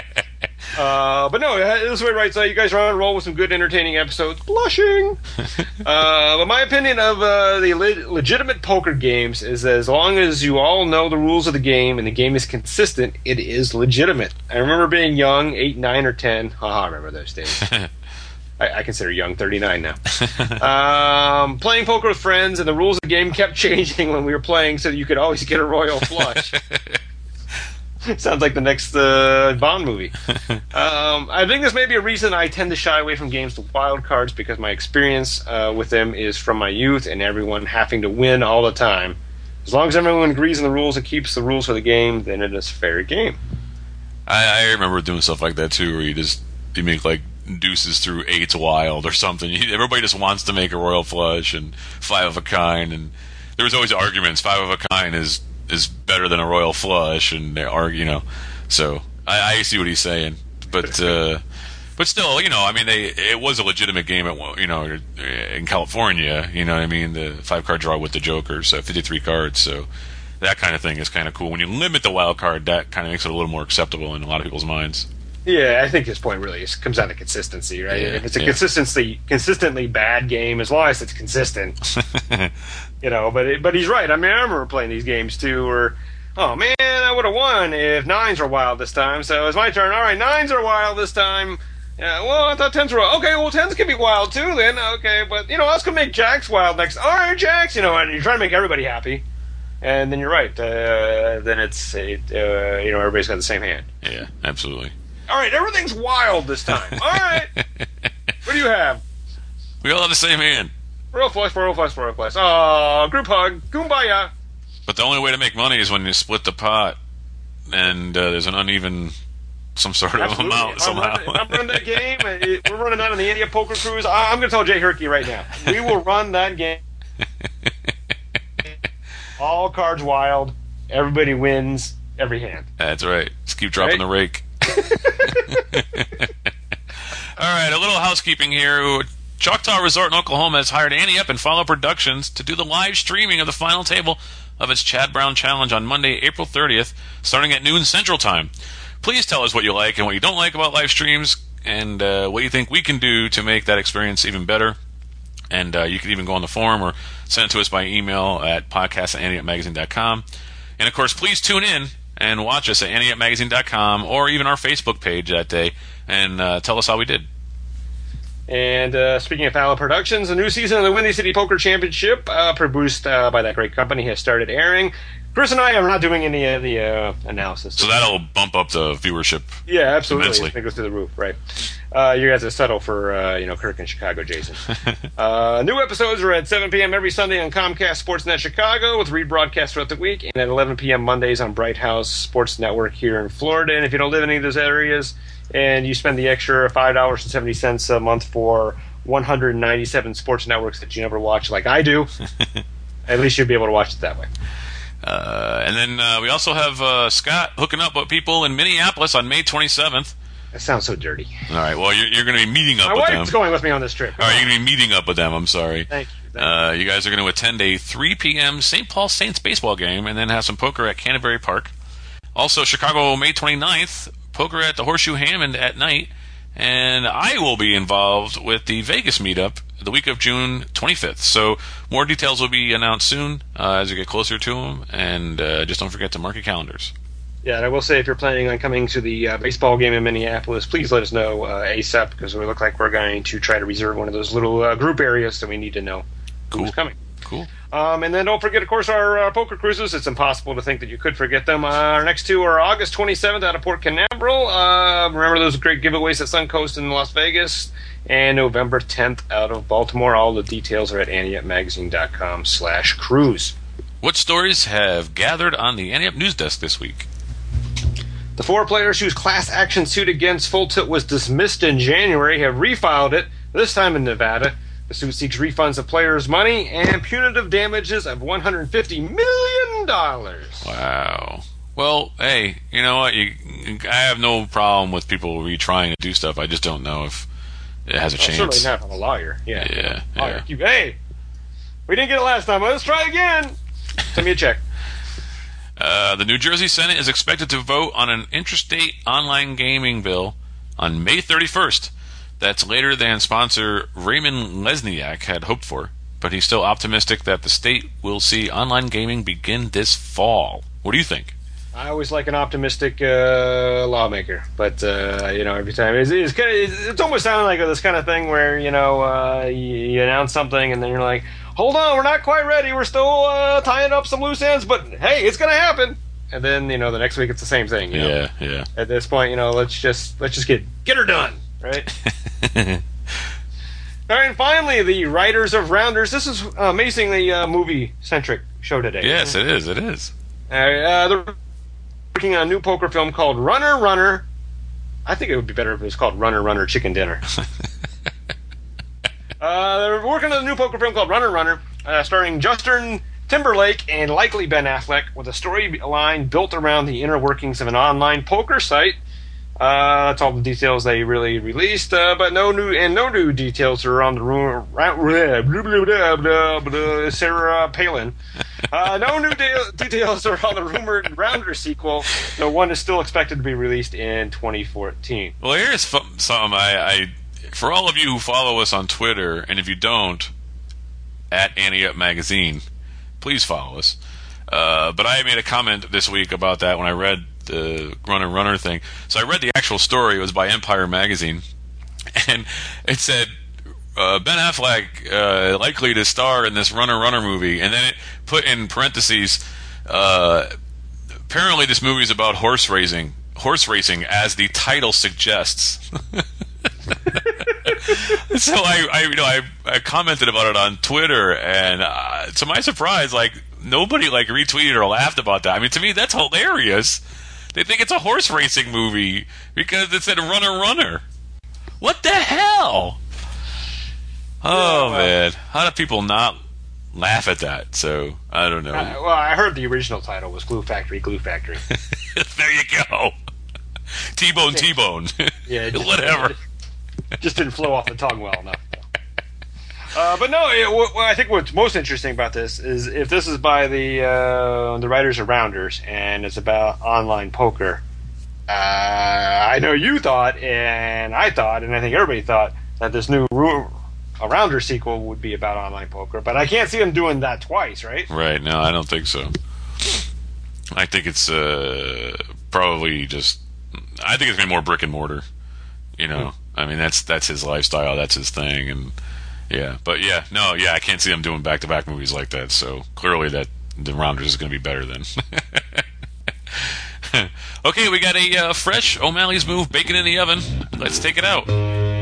Uh, but no, this way right. So you guys are on a roll with some good, entertaining episodes. Blushing. uh, but my opinion of uh, the le- legitimate poker games is that as long as you all know the rules of the game and the game is consistent, it is legitimate. I remember being young, eight, nine, or ten. Haha, I remember those days. I, I consider young, thirty-nine now. um, playing poker with friends, and the rules of the game kept changing when we were playing, so that you could always get a royal flush. Sounds like the next uh, Bond movie. Um, I think this may be a reason I tend to shy away from games with wild cards, because my experience uh, with them is from my youth and everyone having to win all the time. As long as everyone agrees on the rules and keeps the rules for the game, then it is a fair game. I, I remember doing stuff like that too, where you just you make like deuces through eights wild or something. Everybody just wants to make a royal flush and five of a kind, and there was always arguments. Five of a kind is is better than a royal flush, and they argue, you know. So I, I see what he's saying, but uh, but still, you know, I mean, they it was a legitimate game at, you know, in California. You know what I mean? The five card draw with the jokers, so fifty-three cards. So that kind of thing is kind of cool. When you limit the wild card, that kind of makes it a little more acceptable in a lot of people's minds. Yeah, I think his point really is, comes down to consistency, right? Yeah, if it's a yeah. consistently consistently bad game, as long as it's consistent, you know. But it, but he's right. I mean, I remember playing these games too, where, oh man, I would have won if nines were wild this time. So it's my turn. All right, nines are wild this time. Yeah, well, I thought tens were wild. Okay, well, tens can be wild too then. Okay, but you know, I was gonna make jacks wild next. All right, jacks. You know, and you're trying to make everybody happy. And then you're right. Uh, then it's it, uh, you know, everybody's got the same hand. Yeah, absolutely. All right, everything's wild this time. All right. What do you have? We all have the same hand. Royal flush, royal flush, royal flush. Oh, group hug. Kumbaya. But the only way to make money is when you split the pot, and uh, there's an uneven, some sort of Absolutely. amount If somehow. I'm running, if I'm running that game, it, we're running that on the India Poker Cruise. I, I'm going to tell Jay Herky right now. We will run that game. All cards wild. Everybody wins every hand. That's right. Just keep dropping Right? the rake. All right, a little housekeeping here. Choctaw Resort in Oklahoma has hired Annie Up and Follow Productions to do the live streaming of the final table of its Chad Brown Challenge on Monday, April thirtieth, starting at noon Central Time. Please tell us what you like and what you don't like about live streams, and uh, what you think we can do to make that experience even better. And uh, you can even go on the forum or send it to us by email at podcast at annie up magazine dot com. And, of course, please tune in and watch us at annie up magazine dot com or even our Facebook page that day, and uh, tell us how we did. And uh, speaking of Follow Productions, a new season of the Windy City Poker Championship, uh, produced uh, by that great company, has started airing. Chris and I are not doing any of the uh, analysis. So that'll bump up the viewership. Yeah, absolutely. immensely. It goes through the roof, right? Uh, you guys have settled for uh, you know Kirk and Chicago, Jason. uh, new episodes are at seven p.m. every Sunday on Comcast Sportsnet Chicago, with rebroadcast throughout the week, and at eleven p.m. Mondays on Bright House Sports Network here in Florida. And if you don't live in any of those areas, and you spend the extra five dollars and seventy cents a month for one hundred ninety-seven sports networks that you never watch, like I do, at least you'll be able to watch it that way. Uh, and then uh, we also have uh, Scott hooking up with people in Minneapolis on May twenty-seventh. That sounds so dirty. All right, well, you're, you're going to be meeting up My with them. wife's going with me on this trip. All right, you're going to be meeting up with them, I'm sorry. Thank you. Thank Uh, you guys are going to attend a three p.m. Saint Paul Saints baseball game and then have some poker at Canterbury Park. Also, Chicago, May twenty-ninth, poker at the Horseshoe Hammond at night. And I will be involved with the Vegas meetup the week of June twenty-fifth. So more details will be announced soon uh, as we get closer to them. And uh, just don't forget to mark your calendars. Yeah, and I will say, if you're planning on coming to the uh, baseball game in Minneapolis, please let us know uh, ASAP, because we look like we're going to try to reserve one of those little uh, group areas, so we need to know Cool. who's coming. Cool. Um, and then don't forget, of course, our uh, poker cruises. It's impossible to think that you could forget them. Uh, our next two are August twenty-seventh out of Port Canaveral. Uh, remember those great giveaways at Suncoast in Las Vegas. And November tenth out of Baltimore. All the details are at annie up magazine dot com slash cruise. What stories have gathered on the Annie Up News Desk this week? The four players whose class action suit against Full Tilt was dismissed in January have refiled it, this time in Nevada. The suit seeks refunds of players' money and punitive damages of one hundred fifty million dollars. Wow. Well, hey, you know what? You, I have no problem with people retrying to do stuff. I just don't know if it has a well, chance. Certainly not from a lawyer. Yeah. Yeah. Lawyer. yeah. Hey, we didn't get it last time. Let's try again. Send me a check. Uh, the New Jersey Senate is expected to vote on an interstate online gaming bill on May thirty-first. That's later than sponsor Raymond Lesniak had hoped for, but he's still optimistic that the state will see online gaming begin this fall. What do you think? I always like an optimistic uh, lawmaker, but uh, you know, every time it's, it's kind of it's, it's almost sounding like this kind of thing where you know uh, you, you announce something and then you're like, hold on, we're not quite ready, we're still uh, tying up some loose ends, but hey, it's gonna happen. And then you know the next week it's the same thing. You know? Yeah, yeah. At this point, you know, let's just let's just get get her done, right? All right, and finally, the writers of Rounders. This is uh, amazingly uh, movie-centric show today. Yes, it is. It is. Uh, uh, they're working on a new poker film called Runner Runner. I think it would be better if it was called Runner Runner Chicken Dinner. uh, they're working on a new poker film called Runner Runner, uh, starring Justin Timberlake and likely Ben Affleck, with a storyline built around the inner workings of an online poker site. Uh, that's all the details they really released, uh, but no new and no new details are on the rumor. Sarah Palin. Uh, no new de- details are on the rumored Rounder sequel. The one is still expected to be released in twenty fourteen. Well, here's f- some. I, I, for all of you who follow us on Twitter, and if you don't, at Ante Up Magazine, please follow us. Uh, but I made a comment this week about that when I read the Runner Runner thing. So I read the actual story. It was by Empire Magazine, and it said uh, Ben Affleck uh, likely to star in this Runner Runner movie, and then it put in parentheses, uh, apparently this movie is about horse racing, horse racing, as the title suggests. So I, I, you know, I, I commented about it on Twitter, and uh, to my surprise, like nobody like retweeted or laughed about that. I mean, to me, that's hilarious. They think it's a horse racing movie because it said Runner Runner. What the hell? Oh, yeah, man. How do people not laugh at that? So, I don't know. Uh, well, I heard the original title was Glue Factory, Glue Factory. There you go. T-Bone, T-Bone. Yeah, just, whatever. Just, just didn't flow off the tongue well enough. Uh, but no, it, what, what I think what's most interesting about this is if this is by the uh, the writers of Rounders and it's about online poker. Uh, I know you thought, and I thought, and I think everybody thought that this new Ru- a Rounders sequel would be about online poker. But I can't see them doing that twice, right? Right. No, I don't think so. I think it's uh, probably just. I think it's gonna be more brick and mortar. You know, hmm. I mean that's that's his lifestyle, that's his thing, and. Yeah, but yeah, no, yeah, I can't see them doing back-to-back movies like that. So clearly, that the Rounders is going to be better than. Okay, we got a uh, fresh O'Malley's Move bacon in the oven. Let's take it out.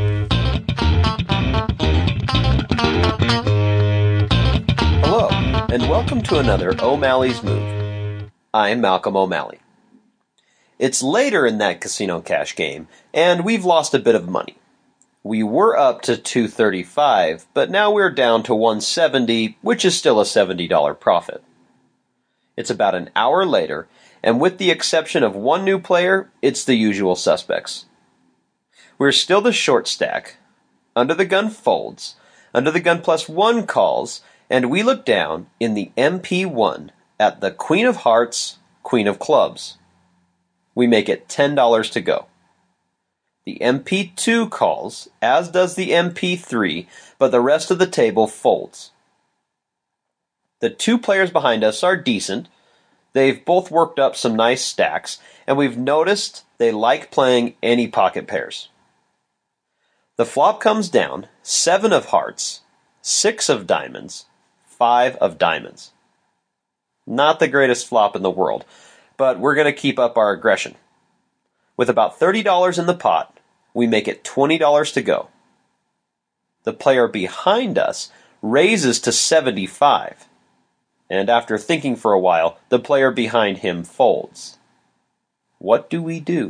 Hello, and welcome to another O'Malley's Move. I'm Malcolm O'Malley. It's later in that Casino Cash game, and we've lost a bit of money. We were up to two thirty-five, but now we're down to one seventy, which is still a seventy dollars profit. It's about an hour later, and with the exception of one new player, it's the usual suspects. We're still the short stack. Under the gun folds, under the gun plus one calls, and we look down in the M P one at the Queen of Hearts, Queen of Clubs. We make it ten dollars to go. The M P two calls, as does the M P three, but the rest of the table folds. The two players behind us are decent. They've both worked up some nice stacks, and we've noticed they like playing any pocket pairs. The flop comes down, seven of hearts, six of diamonds, five of diamonds. Not the greatest flop in the world, but we're going to keep up our aggression. With about thirty dollars in the pot, we make it twenty dollars to go. The player behind us raises to seventy-five, and after thinking for a while, the player behind him folds. What do we do?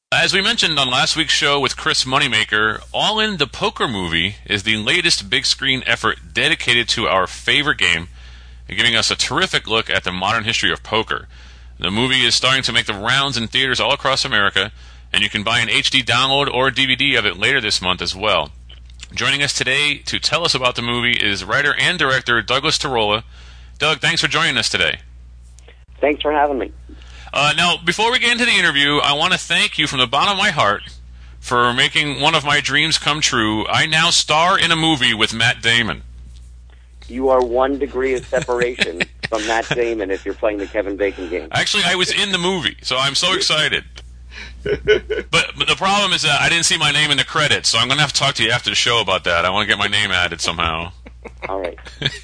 As we mentioned on last week's show with Chris Moneymaker, All In the Poker Movie is the latest big screen effort dedicated to our favorite game and giving us a terrific look at the modern history of poker. The movie is starting to make the rounds in theaters all across America, and you can buy an H D download or D V D of it later this month as well. Joining us today to tell us about the movie is writer and director Douglas Tarola. Doug, thanks for joining us today. Thanks for having me. Uh, now, before we get into the interview, I want to thank you from the bottom of my heart for making one of my dreams come true. I now star in a movie with Matt Damon. You are one degree of separation from Matt Damon if you're playing the Kevin Bacon game. Actually, I was in the movie, so I'm so excited. but, but the problem is that I didn't see my name in the credits, so I'm going to have to talk to you after the show about that. I want to get my name added somehow. All right.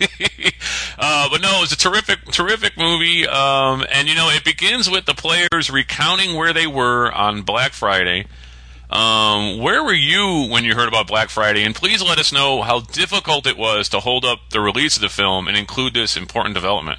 uh, but no, it's a terrific, terrific movie. Um, and, you know, it begins with the players recounting where they were on Black Friday. Um, where were you when you heard about Black Friday? And please let us know how difficult it was to hold up the release of the film and include this important development.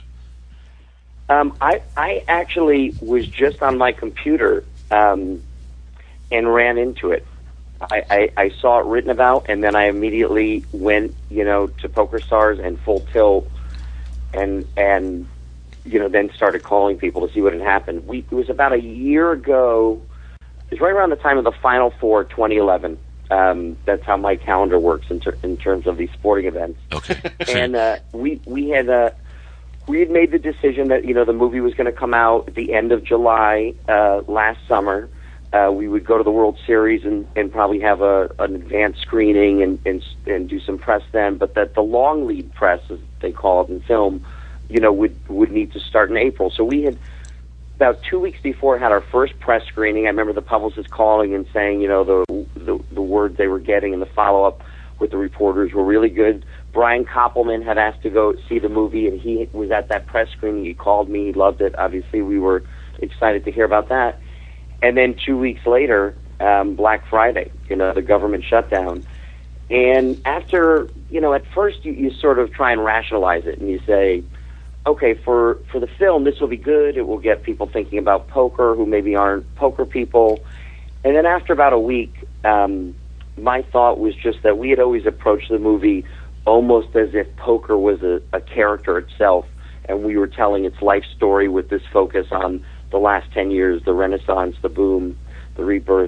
Um, I, I actually was just on my computer um, and ran into it. I, I, I saw it written about, and then I immediately went, you know, to PokerStars and Full Tilt, and and you know, then started calling people to see what had happened. We, it was about a year ago. It was right around the time of the Final Four, twenty eleven. Um, that's how my calendar works in, ter- in terms of these sporting events. Okay. and uh, we we had uh, we had made the decision that, you know, the movie was going to come out at the end of July uh, last summer. Uh, we would go to the World Series and, and probably have a, an advanced screening and, and and do some press then, but that the long lead press, as they call it in film, you know, would would need to start in April. So we had, about two weeks before, had our first press screening. I remember the publicist calling and saying, you know, the the, the words they were getting and the follow-up with the reporters were really good. Brian Koppelman had asked to go see the movie, and he was at that press screening. He called me. He loved it. Obviously, we were excited to hear about that. And then two weeks later, um, Black Friday, you know, the government shutdown. And after, you know, at first you, you sort of try and rationalize it, and you say, okay, for, for the film, this will be good. It will get people thinking about poker who maybe aren't poker people. And then after about a week, um, my thought was just that we had always approached the movie almost as if poker was a, a character itself, and we were telling its life story with this focus on the last ten years, the renaissance, the boom, the rebirth.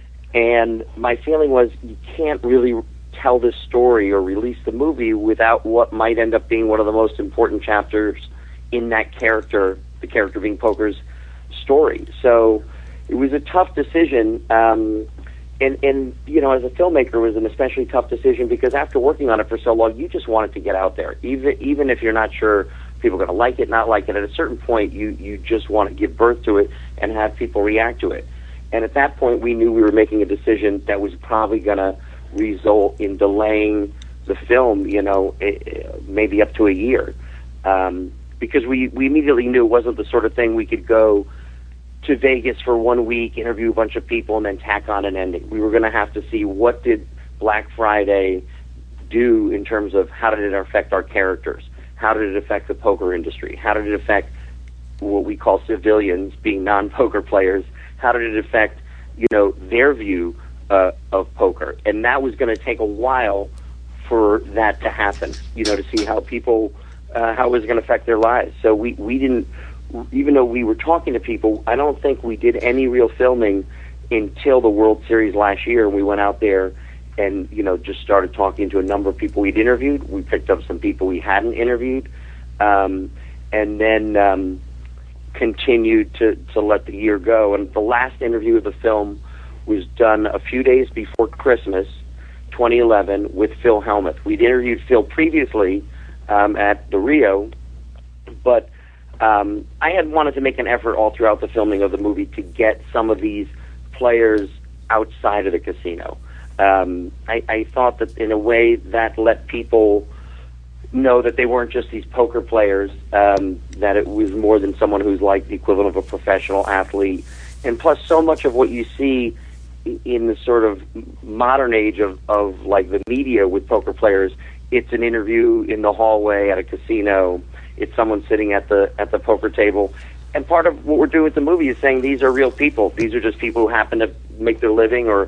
And my feeling was, you can't really tell this story or release the movie without what might end up being one of the most important chapters in that character, the character being poker's story. So it was a tough decision. Um, and, and, you know, as a filmmaker, it was an especially tough decision because after working on it for so long, you just want it to get out there. Even, even if you're not sure people are going to like it, not like it, at a certain point, you, you just want to give birth to it and have people react to it. And at that point, we knew we were making a decision that was probably going to result in delaying the film, you know, maybe up to a year. Um, because we, we immediately knew it wasn't the sort of thing we could go to Vegas for one week, interview a bunch of people, and then tack on an ending. We were going to have to see what did Black Friday do in terms of how did it affect our characters? How did it affect the poker industry? How did it affect what we call civilians, being non-poker players? How did it affect, you know, their view uh, of poker? And that was going to take a while for that to happen, you know, to see how people, uh, how it was going to affect their lives. So we, we didn't, even though we were talking to people, I don't think we did any real filming until the World Series last year. We went out there and, you know, just started talking to a number of people we'd interviewed. We picked up some people we hadn't interviewed, um, and then um, continued to, to let the year go. And the last interview of the film was done a few days before Christmas, twenty eleven, with Phil Hellmuth. We'd interviewed Phil previously um, at the Rio, but um, I had wanted to make an effort all throughout the filming of the movie to get some of these players outside of the casino. Um, I, I thought that in a way that let people know that they weren't just these poker players, um, that it was more than someone who's like the equivalent of a professional athlete. And plus, so much of what you see in the sort of modern age of, of like the media with poker players, it's an interview in the hallway at a casino. It's someone sitting at the at the poker table. and part of what we're doing with the movie is saying these are real people. These are just people who happen to make their living or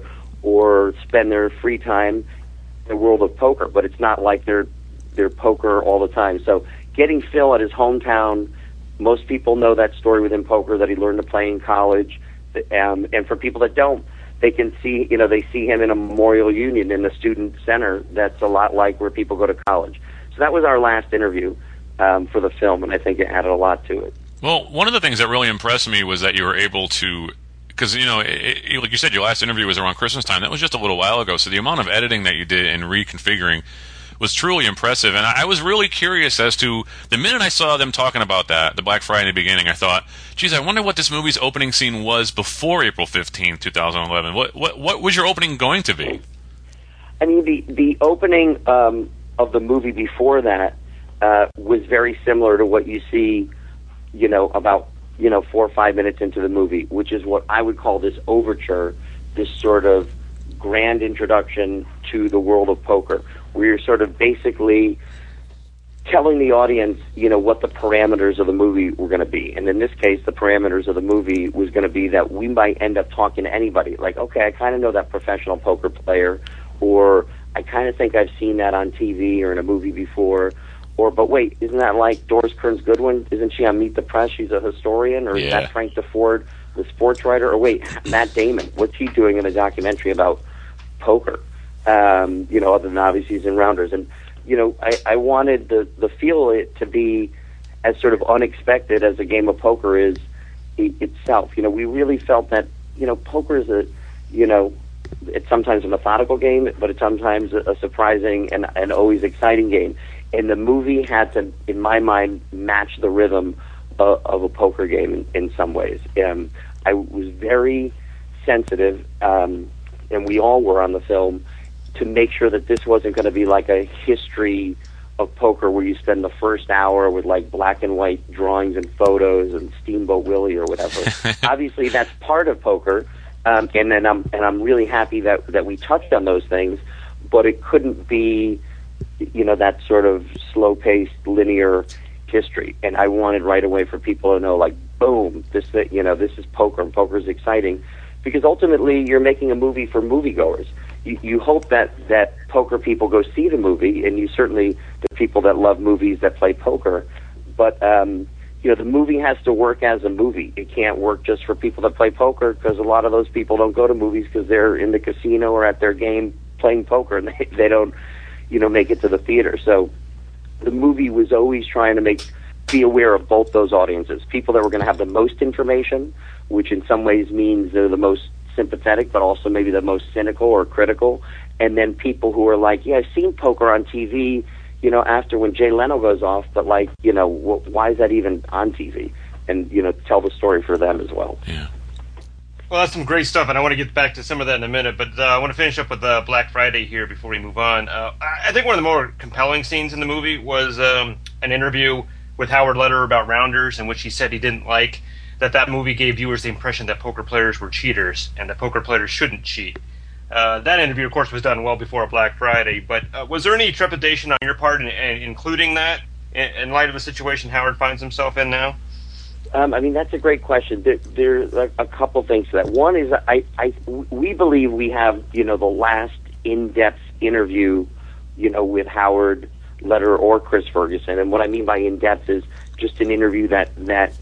or spend their free time in the world of poker. But it's not like they're they're poker all the time. So getting Phil at his hometown, most people know that story within poker that he learned to play in college. Um, and for people that don't, they can see, you know, they see him in a Memorial Union in the student center that's a lot like where people go to college. So that was our last interview um, for the film, and I think it added a lot to it. Well, one of the things that really impressed me was that you were able to, because, you know, it, it, like you said, your last interview was around Christmas time. That was just a little while ago. So the amount of editing that you did and reconfiguring was truly impressive. And I, I was really curious as to, the minute I saw them talking about that, the Black Friday beginning, I thought, geez, I wonder what this movie's opening scene was before April fifteenth, twenty eleven. What, what, what was your opening going to be? I mean, the, the opening um, of the movie before that uh, was very similar to what you see, you know, about, you know, four or five minutes into the movie, which is what I would call this overture, this sort of grand introduction to the world of poker, where you're sort of basically telling the audience, you know, what the parameters of the movie were going to be. And in this case, the parameters of the movie was going to be that we might end up talking to anybody. Like, okay, I kind of know that professional poker player, or I kind of think I've seen that on T V or in a movie before. Or, but wait, isn't that like Doris Kearns Goodwin? Isn't she on Meet the Press? She's a historian. Or yeah. Is that Frank DeFord, the sports writer? Or wait, Matt Damon, what's he doing in a documentary about poker? Um, you know, other than obviously he's in Rounders. And, you know, I, I wanted the, the feel of it to be as sort of unexpected as a game of poker is i- itself. You know, we really felt that, you know, poker is a, you know, it's sometimes a methodical game, but it's sometimes a, a surprising and, and always exciting game. And the movie had to, in my mind, match the rhythm of, of a poker game in, in some ways. Um, I was very sensitive, um, and we all were on the film, to make sure that this wasn't going to be like a history of poker where you spend the first hour with like black and white drawings and photos and Steamboat Willie or whatever. Obviously, that's part of poker, um, and then I'm and I'm really happy that that we touched on those things, but it couldn't be, you know, that sort of slow-paced, linear history. And I wanted right away for people to know, like, boom, this, you know, this is poker, and poker is exciting, because ultimately you're making a movie for moviegoers. You, you hope that, that poker people go see the movie, and you certainly, the people that love movies that play poker, but, um, you know, the movie has to work as a movie. It can't work just for people that play poker, because a lot of those people don't go to movies because they're in the casino or at their game playing poker, and they, they don't, you know, make it to the theater. So the movie was always trying to make, be aware of both those audiences. People that were going to have the most information, which in some ways means they're the most sympathetic, but also maybe the most cynical or critical. And then people who are like, yeah, I've seen poker on T V, you know, after when Jay Leno goes off, but like, you know, wh- why is that even on T V? And, you know, tell the story for them as well. Yeah. Well, that's some great stuff, and I want to get back to some of that in a minute, but uh, I want to finish up with uh, Black Friday here before we move on. Uh, I think one of the more compelling scenes in the movie was um, an interview with Howard Lederer about Rounders, in which he said he didn't like that that movie gave viewers the impression that poker players were cheaters and that poker players shouldn't cheat. Uh, that interview, of course, was done well before Black Friday, but uh, was there any trepidation on your part in, in including that in, in light of the situation Howard finds himself in now? Um, I mean, that's a great question. There, there's a, a couple things to that. One is I, I, we believe we have, you know, the last in-depth interview, you know, with Howard Lederer or Chris Ferguson. And what I mean by in-depth is just an interview that, that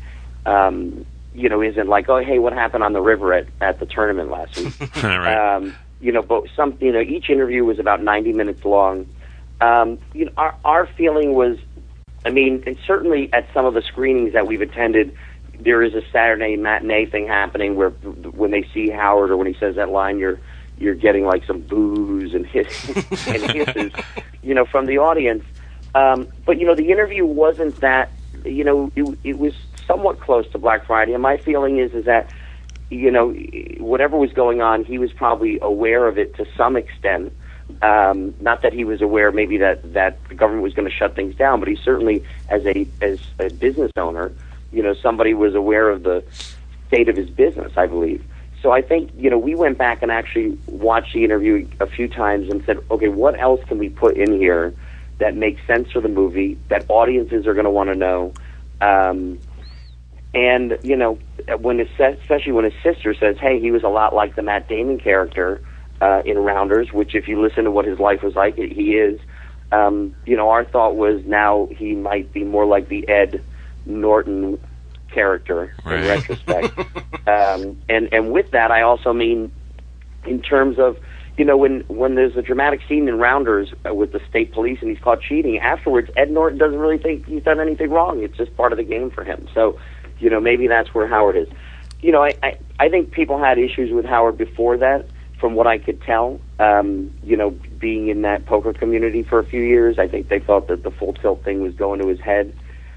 um, you know, isn't like, oh, hey, what happened on the river at, at the tournament last week? Right. Um, you know, but some, you know, each interview was about ninety minutes long. Um, you know, our, our feeling was, I mean, and certainly at some of the screenings that we've attended, there is a Saturday matinee thing happening where when they see Howard or when he says that line, you're you're getting like some boos and hiss and hisses, you know, from the audience. Um, but you know, the interview wasn't that. You know, it, it was somewhat close to Black Friday, and my feeling is is that, you know, whatever was going on, he was probably aware of it to some extent. Um, not that he was aware maybe that, that the government was going to shut things down, but he certainly, as a as a business owner, you know, somebody was aware of the state of his business, I believe. So I think, you know, we went back and actually watched the interview a few times and said, okay, what else can we put in here that makes sense for the movie, that audiences are going to want to know? Um, And, you know, when his, especially when his sister says, hey, he was a lot like the Matt Damon character uh, in Rounders, which if you listen to what his life was like, he is. Um, you know, our thought was now he might be more like the Ed Norton character right. in retrospect. um, and, and with that, I also mean in terms of, you know, when, when there's a dramatic scene in Rounders uh, with the state police and he's caught cheating, afterwards, Ed Norton doesn't really think he's done anything wrong. It's just part of the game for him. So, you know, maybe that's where Howard is. You know, I, I, I think people had issues with Howard before that, from what I could tell. Um, you know, being in that poker community for a few years, I think they thought that the Full Tilt thing was going to his head.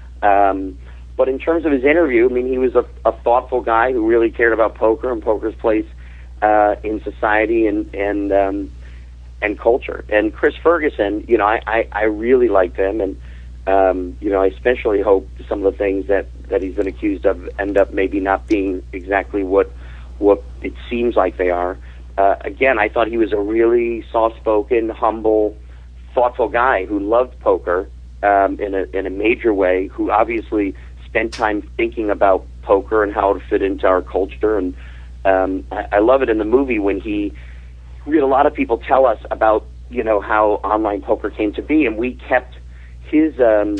Um, but in terms of his interview, I mean, he was a, a thoughtful guy who really cared about poker and poker's place uh, in society and and um, and culture. And Chris Ferguson, you know, I, I, I really liked him, and um, you know, I especially hope some of the things that, that he's been accused of end up maybe not being exactly what what it seems like they are. Uh, again, I thought he was a really soft-spoken, humble, thoughtful guy who loved poker um, in a in a major way, who obviously spent time thinking about poker and how it fit into our culture. And um, I, I love it in the movie when he, we had a lot of people tell us about, you know, how online poker came to be, and we kept his um,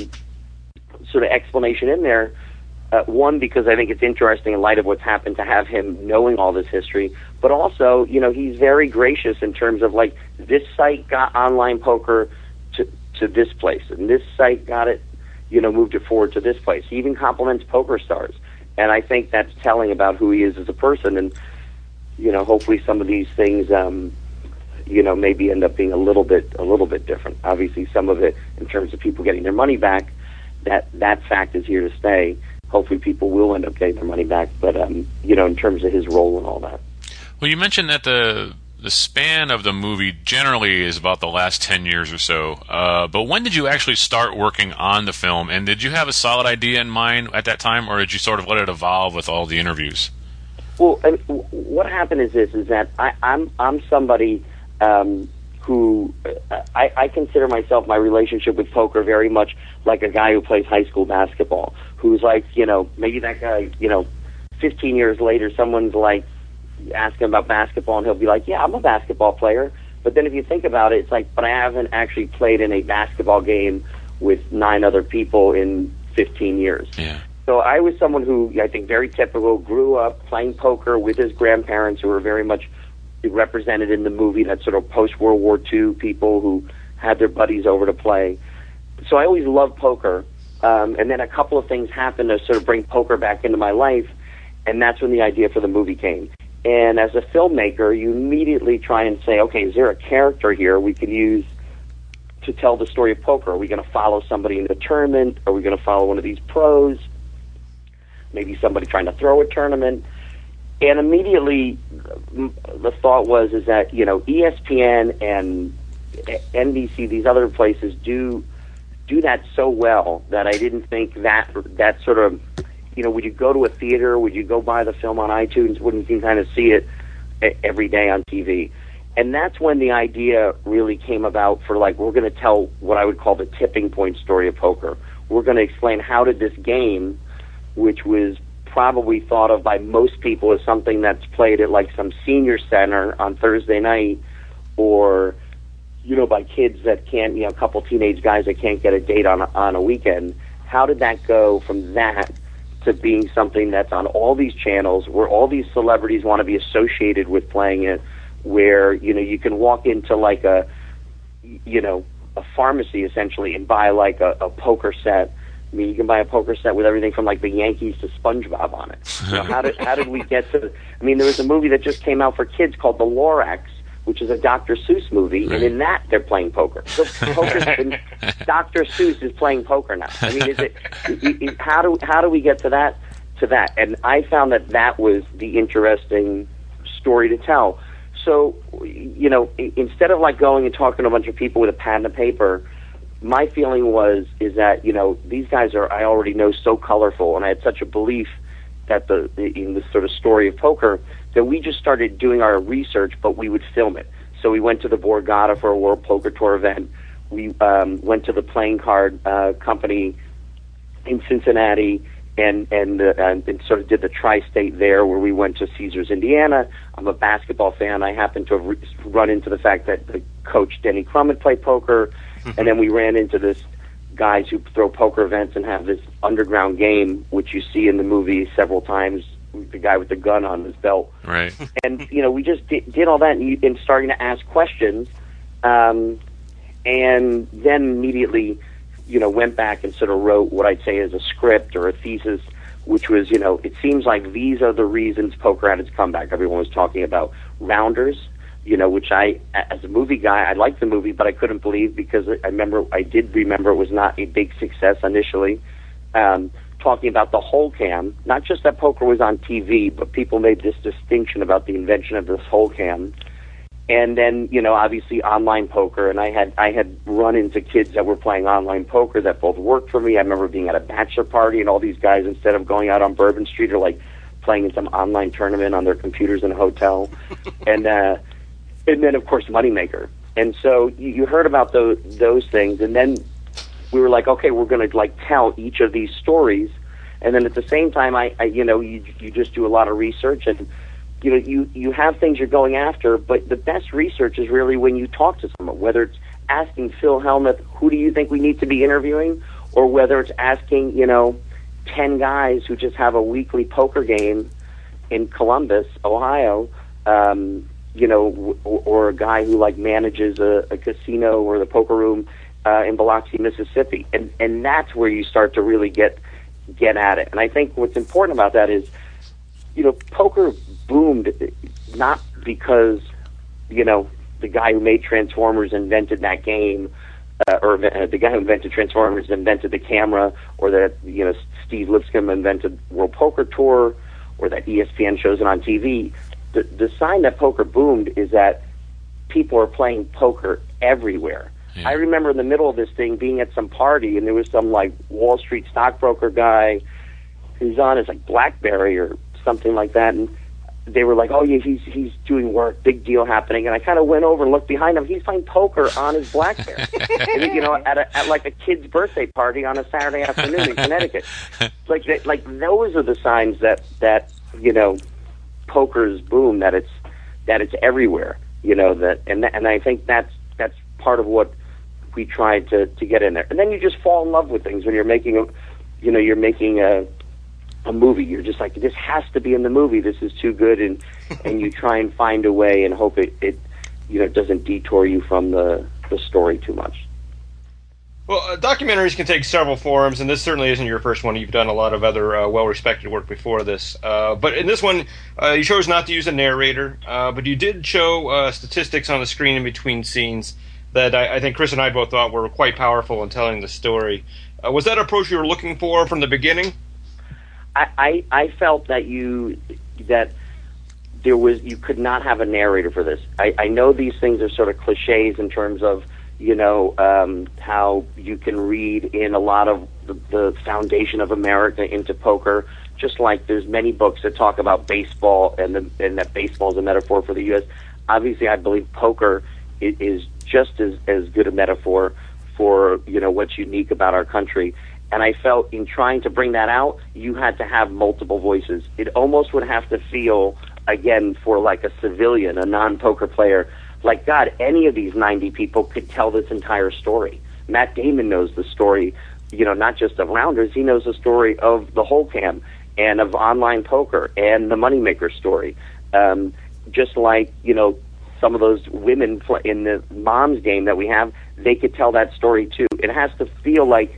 sort of explanation in there. Uh, one, because I think it's interesting in light of what's happened to have him knowing all this history, but also, you know, he's very gracious in terms of, like, this site got online poker to to this place, and this site got it, you know, moved it forward to this place. He even compliments PokerStars, and I think that's telling about who he is as a person, and, you know, hopefully some of these things, um, you know, maybe end up being a little bit a little bit different. Obviously, some of it, in terms of people getting their money back, that that fact is here to stay. Hopefully people will end up getting their money back, but, um, you know, in terms of his role and all that. Well, you mentioned that the the span of the movie generally is about the last ten years or so, uh, but when did you actually start working on the film, and did you have a solid idea in mind at that time, or did you sort of let it evolve with all the interviews? Well, I mean, what happened is this, is that I, I'm, I'm somebody um, who, uh, I, I consider myself, my relationship with poker very much like a guy who plays high school basketball, who's like, you know, maybe that guy, you know, fifteen years later, someone's like, ask him about basketball, and he'll be like, yeah, I'm a basketball player. But then if you think about it, it's like, but I haven't actually played in a basketball game with nine other people in fifteen years. Yeah. So I was someone who, I think, very typical, grew up playing poker with his grandparents, who were very much represented in the movie, that sort of post-World War Two people who had their buddies over to play. So I always loved poker. Um, and then a couple of things happened to sort of bring poker back into my life, and that's when the idea for the movie came. And as a filmmaker, you immediately try and say, okay, is there a character here we could use to tell the story of poker? Are we going to follow somebody in a tournament? Are we going to follow one of these pros? Maybe somebody trying to throw a tournament? And immediately the thought was is that, you know, E S P N and N B C, these other places, do do that so well that I didn't think that that sort of, you know, would you go to a theater, would you go buy the film on iTunes, wouldn't you kind of see it every day on T V? And that's when the idea really came about for, like, we're going to tell what I would call the tipping point story of poker. We're going to explain how did this game, which was probably thought of by most people as something that's played at, like, some senior center on Thursday night, or, you know, by kids that can't, you know, a couple teenage guys that can't get a date on a, on a weekend. How did that go from that to being something that's on all these channels, where all these celebrities want to be associated with playing it, where, you know, you can walk into, like, a, you know, a pharmacy essentially and buy, like, a, a poker set. I mean, you can buy a poker set with everything from, like, the Yankees to SpongeBob on it. You know, how did how did we get to? I mean, there was a movie that just came out for kids called The Lorax, which is a Doctor Seuss movie, and in that they're playing poker. So poker's been, Doctor Seuss is playing poker now. I mean, is it, it, it? How do how do we get to that? To that, and I found that that was the interesting story to tell. So, you know, instead of, like, going and talking to a bunch of people with a pad and a paper, my feeling was is that, you know, these guys are, I already know, so colorful, and I had such a belief that the in the sort of story of poker that we just started doing our research, but we would film it. So we went to the Borgata for a World Poker Tour event. We um, went to the playing card uh, company in Cincinnati and and, uh, and and sort of did the tri-state there, where we went to Caesars, Indiana. I'm a basketball fan. I happened to have re- run into the fact that the coach Denny Crum had played poker, and then we ran into this guys who throw poker events and have this underground game, which you see in the movie several times. The guy with the gun on his belt, right? And you know, we just did, did all that, and, you, and starting to ask questions, um, and then immediately, you know, went back and sort of wrote what I'd say is a script or a thesis, which was, you know, it seems like these are the reasons poker had its comeback. Everyone was talking about Rounders, you know, which I, as a movie guy, I liked the movie, but I couldn't believe because I remember, I did remember it was not a big success initially. Um, talking about the whole cam, not just that poker was on T V, but people made this distinction about the invention of this whole cam. And then, you know, obviously online poker, and I had I had run into kids that were playing online poker that both worked for me. I remember being at a bachelor party, and all these guys, instead of going out on Bourbon Street, are like playing in some online tournament on their computers in a hotel. and uh, and then, of course, Moneymaker. And so you, you heard about those those things, and then we were like, okay, we're going to like tell each of these stories, and then at the same time, I, I you know, you you just do a lot of research, and you know, you you have things you're going after, but the best research is really when you talk to someone, whether it's asking Phil Hellmuth, who do you think we need to be interviewing, or whether it's asking, you know, ten guys who just have a weekly poker game in Columbus, Ohio, um, you know, or, or a guy who like manages a, a casino or the poker room Uh, in Biloxi, Mississippi, and and that's where you start to really get get at it. And I think what's important about that is, you know, poker boomed not because, you know, the guy who made Transformers invented that game, uh, or uh, the guy who invented Transformers invented the camera, or that, you know, Steve Lipscomb invented World Poker Tour, or that E S P N shows it on T V. The the sign that poker boomed is that people are playing poker everywhere. I remember in the middle of this thing being at some party, and there was some like Wall Street stockbroker guy who's on his like BlackBerry or something like that, and they were like, "Oh yeah, he's he's doing work, big deal happening." And I kind of went over and looked behind him. He's playing poker on his BlackBerry, and, you know, at a, at like a kid's birthday party on a Saturday afternoon in Connecticut. Like like those are the signs that that you know, poker's boom, that it's that it's everywhere. You know that, and and I think that's that's part of what we tried to, to get in there. And then you just fall in love with things when you're making a, you know, you're making a, a movie. You're just like, this has to be in the movie. This is too good. And, and you try and find a way and hope it, it, you know, doesn't detour you from the, the story too much. Well, uh, documentaries can take several forms, and this certainly isn't your first one. You've done a lot of other uh, well-respected work before this. Uh, but in this one, uh, you chose not to use a narrator, uh, but you did show uh, statistics on the screen in between scenes that I, I think Chris and I both thought were quite powerful in telling the story. Uh, was that approach you were looking for from the beginning? I, I, I felt that you that there was you could not have a narrator for this. I, I know these things are sort of cliches in terms of, you know, um, how you can read in a lot of the, the foundation of America into poker, just like there's many books that talk about baseball and the, and that baseball is a metaphor for the U S Obviously, I believe poker is, is just as, as good a metaphor for, you know, what's unique about our country. And I felt in trying to bring that out, you had to have multiple voices. It almost would have to feel, again, for like a civilian, a non-poker player, like, God, any of these ninety people could tell this entire story. Matt Damon knows the story, you know, not just of Rounders, he knows the story of the whole cam and of online poker and the Moneymaker story. Um, just like, you know, some of those women in the mom's game that we have, they could tell that story too. It has to feel like,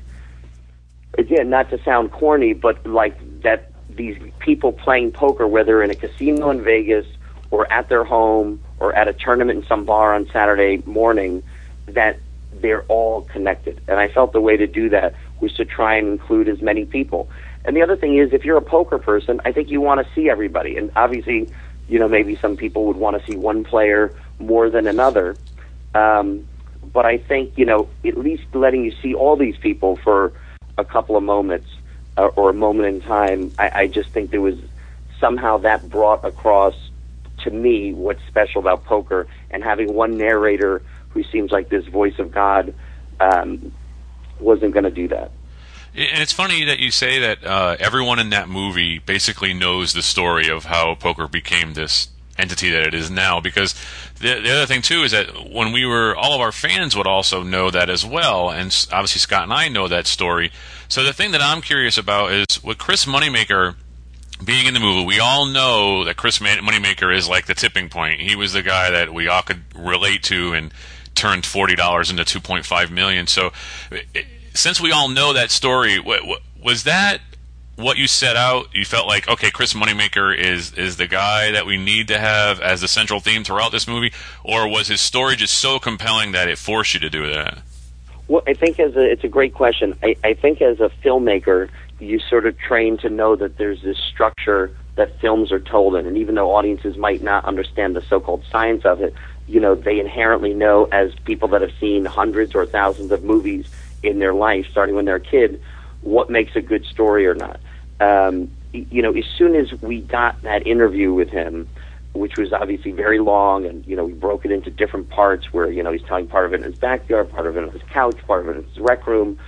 again, not to sound corny, but like that these people playing poker, whether in a casino in Vegas or at their home or at a tournament in some bar on Saturday morning, that they're all connected. And I felt the way to do that was to try and include as many people. And the other thing is, if you're a poker person, I think you want to see everybody. And obviously, you know, maybe some people would want to see one player more than another. Um, but I think, you know, at least letting you see all these people for a couple of moments uh, or a moment in time, I, I just think there was somehow that brought across to me what's special about poker, and having one narrator who seems like this voice of God um, wasn't going to do that. And it's funny that you say that uh, everyone in that movie basically knows the story of how poker became this entity that it is now, because the, the other thing too is that when we were, all of our fans would also know that as well, and obviously Scott and I know that story. So the thing that I'm curious about is with Chris Moneymaker being in the movie, we all know that Chris Moneymaker is like the tipping point. He was the guy that we all could relate to and turned forty dollars into two point five million dollars. So since we all know that story, was that what you set out? You felt like, okay, Chris Moneymaker is is the guy that we need to have as the central theme throughout this movie, or was his story just so compelling that it forced you to do that? Well, I think as a, it's a great question. I, I think as a filmmaker, you sort of train to know that there's this structure that films are told in, and even though audiences might not understand the so-called science of it, you know, they inherently know, as people that have seen hundreds or thousands of movies in their life, starting when they're a kid, what makes a good story or not. Um, you know, as soon as we got that interview with him, which was obviously very long, and, you know, we broke it into different parts where, you know, he's telling part of it in his backyard, part of it on his couch, part of it in his rec room.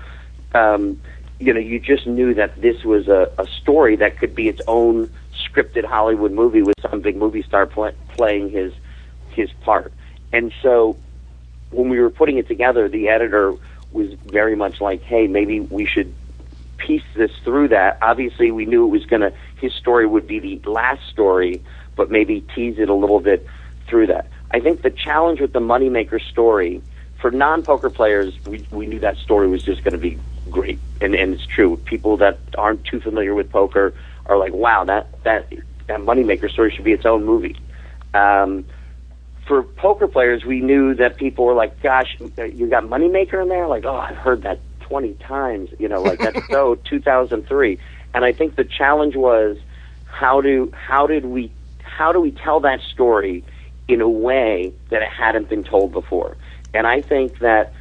Um, you know, you just knew that this was a, a story that could be its own scripted Hollywood movie with some big movie star pl- playing his his part. And so when we were putting it together, the editor was very much like, hey, maybe we should piece this through that. Obviously, we knew it was going to, his story would be the last story, but maybe tease it a little bit through that. I think the challenge with the Moneymaker story, for non-poker players, we, we knew that story was just going to be great. And, and it's true. People that aren't too familiar with poker are like, wow, that, that, that Moneymaker story should be its own movie. Um, for poker players, we knew that people were like, gosh, you got Moneymaker in there? Like, oh, I've heard that twenty times, you know, like that's so two thousand three. And I think the challenge was how do how did we how do we tell that story in a way that it hadn't been told before? And I think that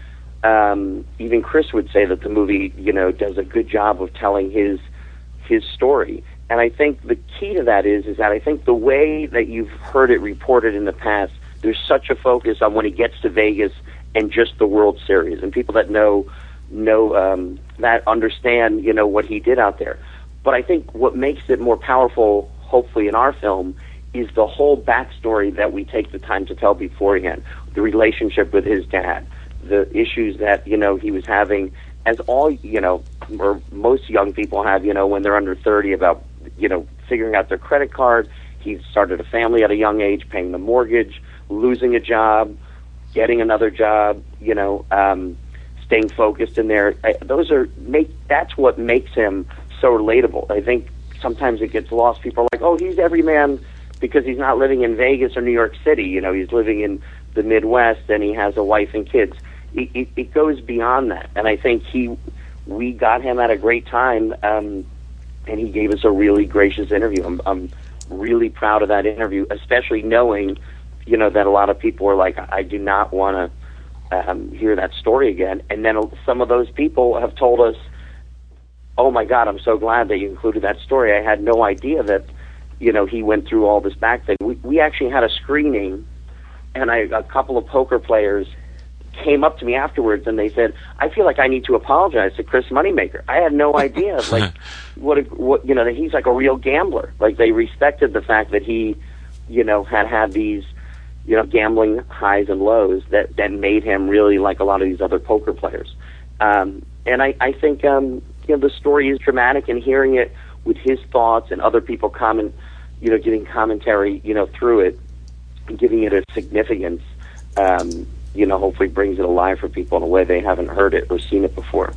um, even Chris would say that the movie, you know, does a good job of telling his his story. And I think the key to that is is that I think the way that you've heard it reported in the past, there's such a focus on when he gets to Vegas and just the World Series, and people that know know um, that understand, you know, what he did out there. But I think what makes it more powerful, hopefully in our film, is the whole backstory that we take the time to tell beforehand. The relationship with his dad, the issues that, you know, he was having, as all, you know, or most young people have, you know, when they're under thirty, about, you know, figuring out their credit card. He started a family at a young age, paying the mortgage, losing a job, getting another job, you know, um, staying focused in there. I, those are make that's what makes him so relatable. I think sometimes it gets lost. People are like, oh, he's every man because he's not living in Vegas or New York City. You know, he's living in the Midwest and he has a wife and kids. It, it, it goes beyond that. And I think he, we got him at a great time, um, and he gave us a really gracious interview. I'm, I'm really proud of that interview, especially knowing, you know, that a lot of people are like, I do not want to Um, hear that story again. And then some of those people have told us, oh my God, I'm so glad that you included that story. I had no idea that, you know, he went through all this back thing. We, we actually had a screening, and I, a couple of poker players came up to me afterwards and they said, I feel like I need to apologize to Chris Moneymaker. I had no idea, like, what, a, what, you know, that he's like a real gambler. Like, they respected the fact that he, you know, had had these, you know, gambling highs and lows that, that made him really like a lot of these other poker players. Um, and I, I think, um, you know, the story is dramatic, and hearing it with his thoughts and other people comment, you know, giving commentary, you know, through it, and giving it a significance, um, you know, hopefully brings it alive for people in a way they haven't heard it or seen it before.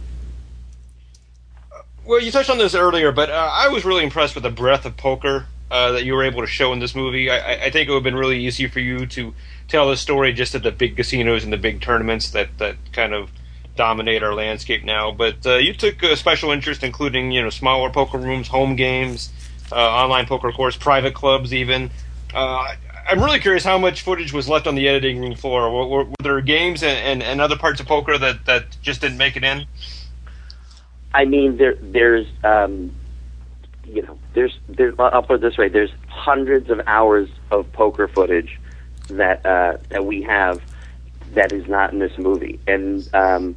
Well, you touched on this earlier, but uh, I was really impressed with the breadth of poker Uh, that you were able to show in this movie. I, I think it would have been really easy for you to tell this story just at the big casinos and the big tournaments that, that kind of dominate our landscape now. But uh, you took a special interest, including, you know, smaller poker rooms, home games, uh, online poker courts, private clubs even. Uh, I'm really curious how much footage was left on the editing room floor. Were, were, were there games and, and, and other parts of poker that, that just didn't make it in? I mean, there there's... Um You know, there's, there's, I'll put it this way, there's hundreds of hours of poker footage that, uh, that we have that is not in this movie. And, um,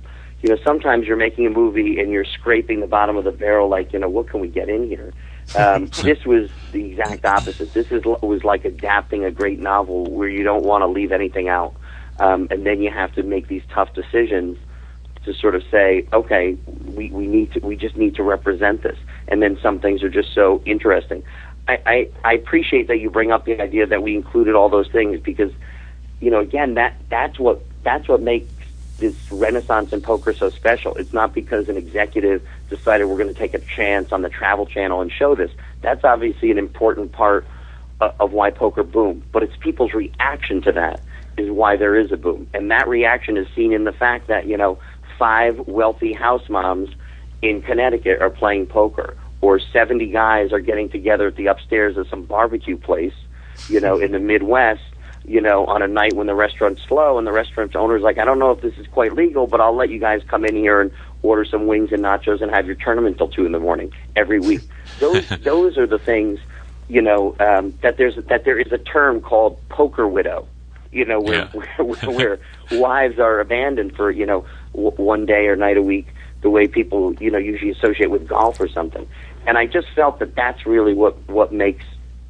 you know, sometimes you're making a movie and you're scraping the bottom of the barrel, like, you know, what can we get in here? Um, this was the exact opposite. This is was like adapting a great novel where you don't want to leave anything out, um, and then you have to make these tough decisions to sort of say, okay, we, we need to, we just need to represent this, and then some things are just so interesting. I, I, I appreciate that you bring up the idea that we included all those things because, you know, again, that that's what that's what makes this renaissance in poker so special. It's not because an executive decided we're going to take a chance on the Travel Channel and show this. That's obviously an important part uh, of why poker boomed, but it's people's reaction to that is why there is a boom. And that reaction is seen in the fact that, you know, five wealthy house moms in Connecticut are playing poker, or seventy guys are getting together at the upstairs of some barbecue place, you know, in the Midwest, you know, on a night when the restaurant's slow and the restaurant owner's like, I don't know if this is quite legal, but I'll let you guys come in here and order some wings and nachos and have your tournament till two in the morning every week. Those those are the things, you know, um, that there's that there is a term called poker widow, you know, where yeah. where, where wives are abandoned for, you know, w- one day or night a week, the way people, you know, usually associate with golf or something. And I just felt that that's really what what makes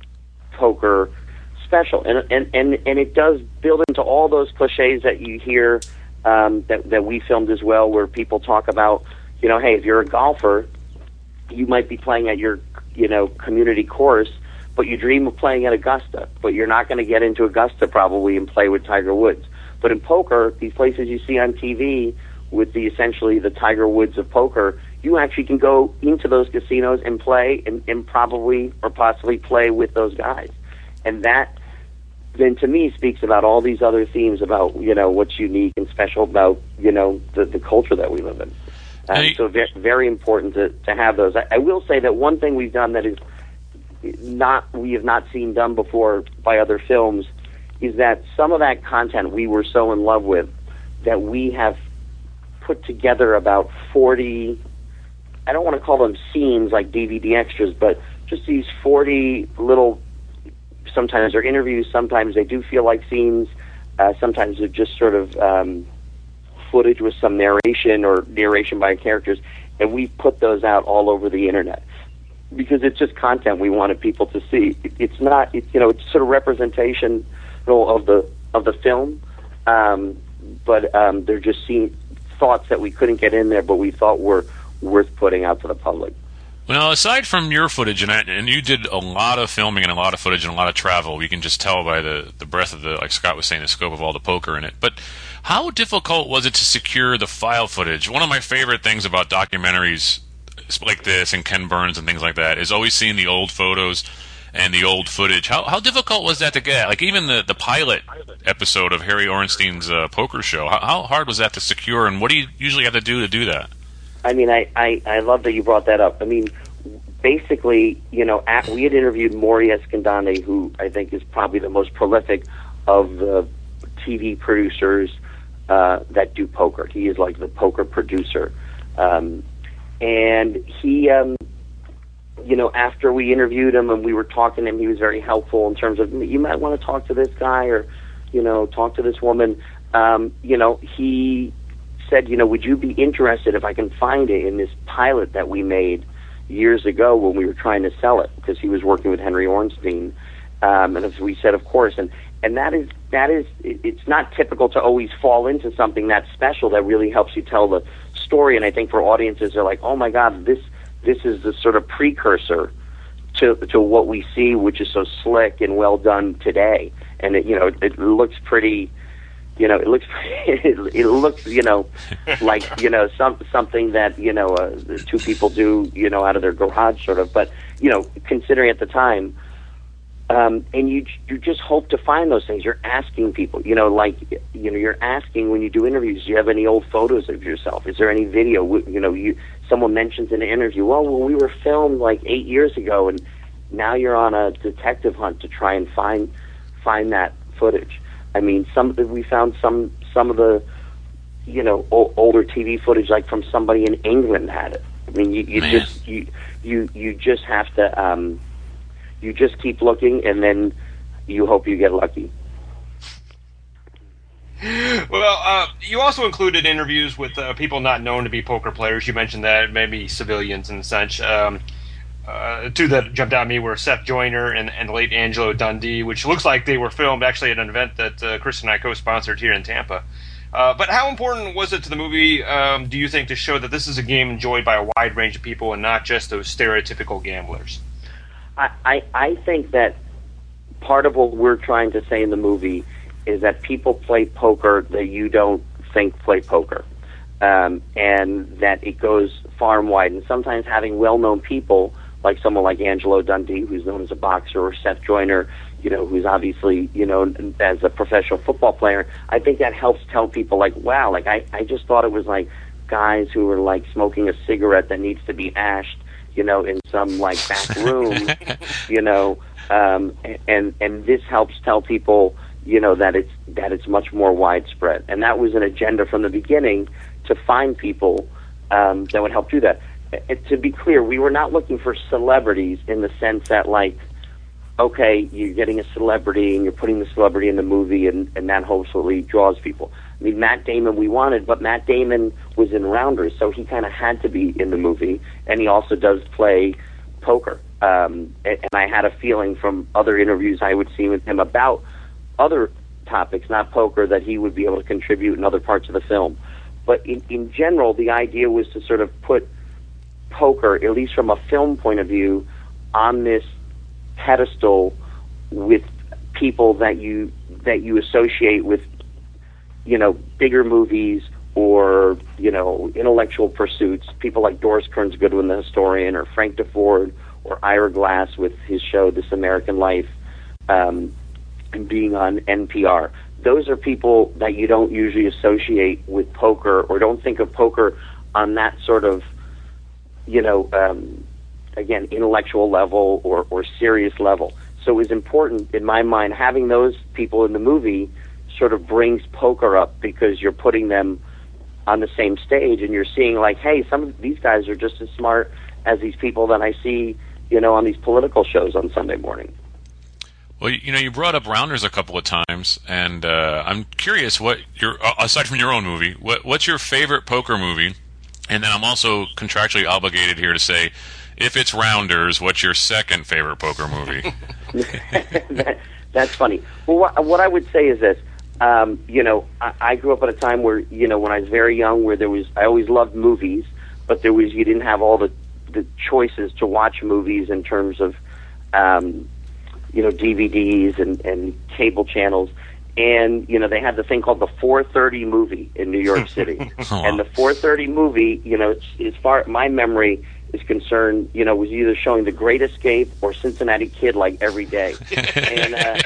poker special, and and and and it does build into all those cliches that you hear um, that that we filmed as well, where people talk about, you know, hey, if you're a golfer, you might be playing at your, you know, community course, but you dream of playing at Augusta, but you're not going to get into Augusta probably and play with Tiger Woods. But in poker, these places you see on T V with the essentially the Tiger Woods of poker, you actually can go into those casinos and play and, and probably or possibly play with those guys. And that, then to me, speaks about all these other themes about, you know, what's unique and special about, you know, the, the culture that we live in. Um, hey. So very, very important to, to have those. I, I will say that one thing we've done that is not, we have not seen done before by other films is that some of that content we were so in love with that we have put together about forty, I don't want to call them scenes like D V D extras, but just these forty little, sometimes they're interviews, sometimes they do feel like scenes, uh, sometimes they're just sort of um, footage with some narration or narration by characters, and we put those out all over the internet because it's just content we wanted people to see. It, it's not, it's, you know, it's sort of representation of the of the film, um, but um, they're just seeing thoughts that we couldn't get in there, but we thought were worth putting out to the public. Well, aside from your footage, and, and you did a lot of filming and a lot of footage and a lot of travel, you can just tell by the, the breadth of the, like Scott was saying, the scope of all the poker in it. But how difficult was it to secure the file footage? One of my favorite things about documentaries like this and Ken Burns and things like that is always seeing the old photos and the old footage. How how difficult was that to get? Like even the, the pilot episode of Harry Orenstein's uh, poker show, how, how hard was that to secure, and what do you usually have to do to do that? I mean, I, I, I love that you brought that up. I mean, basically, you know, at, we had interviewed Maury Escandante, who I think is probably the most prolific of the T V producers uh, that do poker. He is like the poker producer. Um, and he, um, you know, after we interviewed him and we were talking to him, he was very helpful in terms of, you might want to talk to this guy or, you know, talk to this woman. Um, you know, he said, you know, would you be interested if I can find it in this pilot that we made years ago when we were trying to sell it, because he was working with Henry Orenstein. Um, and as we said, of course, and, and that is, that is, it's not typical to always fall into something that special that really helps you tell the story. And I think for audiences, they're like, oh my God, this, this is the sort of precursor to, to what we see, which is so slick and well done today. And it, you know, it, it looks pretty, you know, it looks, it, it looks, you know, like, you know, some, something that, you know, uh, two people do, you know, out of their garage sort of, but, you know, considering at the time, um, and you, you just hope to find those things. You're asking people, you know, like, you know, you're asking when you do interviews, do you have any old photos of yourself? Is there any video? You know, you, someone mentions in an interview, well, well, we were filmed like eight years ago and now you're on a detective hunt to try and find, find that footage. I mean, some we found some some of the, you know, o- older T V footage, like from somebody in England had it. I mean, you, you just you you you just have to um, you just keep looking, and then you hope you get lucky. Well, uh, you also included interviews with uh, people not known to be poker players. You mentioned that, maybe civilians and such. Um, uh, two that jumped out at me were Seth Joyner and, and the late Angelo Dundee, which looks like they were filmed actually at an event that uh, Chris and I co-sponsored here in Tampa. Uh, but how important was it to the movie, um, do you think, to show that this is a game enjoyed by a wide range of people and not just those stereotypical gamblers? I, I, I think that part of what we're trying to say in the movie is that people play poker that you don't think play poker, um, and that it goes far and wide. And sometimes having well-known people, like someone like Angelo Dundee, who's known as a boxer, or Seth Joyner, you know, who's obviously, you know, as a professional football player, I think that helps tell people, like, wow, like, I, I just thought it was, like, guys who were, like, smoking a cigarette that needs to be ashed, you know, in some, like, back room, you know, um, and, and this helps tell people, you know, that it's, that it's much more widespread. And that was an agenda from the beginning to find people um, that would help do that. And to be clear, we were not looking for celebrities in the sense that, like, okay, you're getting a celebrity and you're putting the celebrity in the movie, and, and that hopefully draws people. I mean, Matt Damon we wanted, but Matt Damon was in Rounders, so he kind of had to be in the movie, and he also does play poker. Um, and, and I had a feeling from other interviews I would see with him about other topics, not poker, that he would be able to contribute in other parts of the film. But in, in general, the idea was to sort of put poker, at least from a film point of view, on this pedestal with people that you that you associate with, you know, bigger movies or, you know, intellectual pursuits. People like Doris Kearns Goodwin, the historian, or Frank DeFord, or Ira Glass with his show This American Life, um, and being on N P R. Those are people that you don't usually associate with poker, or don't think of poker on that sort of, you know, um, again, intellectual level or, or serious level. So it was important, in my mind, having those people in the movie sort of brings poker up, because you're putting them on the same stage and you're seeing, like, hey, some of these guys are just as smart as these people that I see, you know, on these political shows on Sunday morning. Well, you know, you brought up Rounders a couple of times, and uh, I'm curious what your, aside from your own movie, what, what's your favorite poker movie? And then I'm also contractually obligated here to say, if it's Rounders, what's your second favorite poker movie? that, that's funny. Well, what, what I would say is this. Um, you know, I, I grew up at a time where, you know, when I was very young, where there was, I always loved movies, but there was, you didn't have all the, the choices to watch movies in terms of, um, you know, D V Ds and, and cable channels. And, you know, they had the thing called the four thirty movie in New York City. And the four thirty movie, you know, as far my memory is concerned, you know, was either showing The Great Escape or Cincinnati Kid, like, every day. And, uh,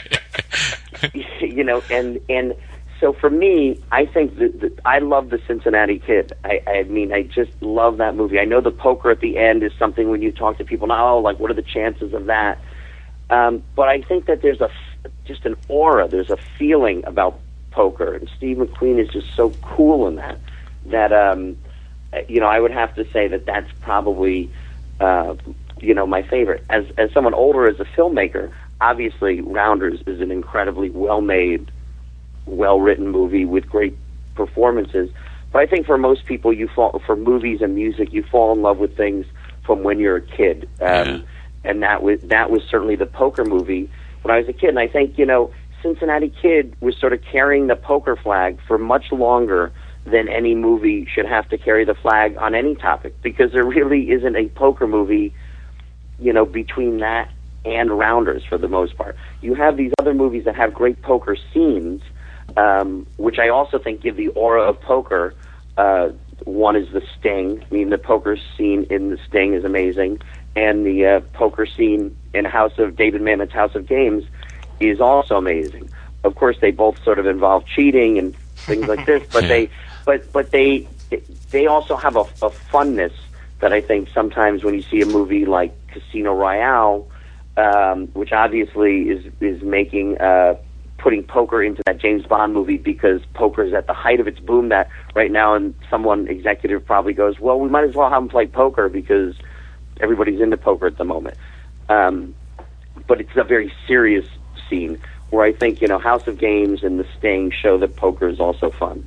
you know, and and so for me, I think that, that I love the Cincinnati Kid. I, I mean, I just love that movie. I know the poker at the end is something when you talk to people now, oh, like, what are the chances of that? Um, but I think that there's a just an aura, there's a feeling about poker, and Steve McQueen is just so cool in that. That um, you know, I would have to say that that's probably uh, you know, my favorite. As as someone older as a filmmaker, obviously Rounders is an incredibly well-made, well-written movie with great performances. But I think for most people, you fall for movies and music, you fall in love with things from when you're a kid. Um, yeah. And that was that was certainly the poker movie when I was a kid. And I think, you know, Cincinnati Kid was sort of carrying the poker flag for much longer than any movie should have to carry the flag on any topic, because there really isn't a poker movie, you know, between that and Rounders for the most part. You have these other movies that have great poker scenes, um, which I also think give the aura of poker. Uh, one is The Sting. I mean, the poker scene in The Sting is amazing. And the uh, poker scene in House of David Mamet's House of Games is also amazing. Of course, they both sort of involve cheating and things like this, but yeah. they, but but they they also have a, a funness that I think sometimes when you see a movie like Casino Royale, um, which obviously is is making uh, putting poker into that James Bond movie, because poker is at the height of its boom that right now, and someone executive probably goes, well, we might as well have them play poker because everybody's into poker at the moment. Um, but it's a very serious scene, where I think, you know, House of Games and The Sting show that poker is also fun.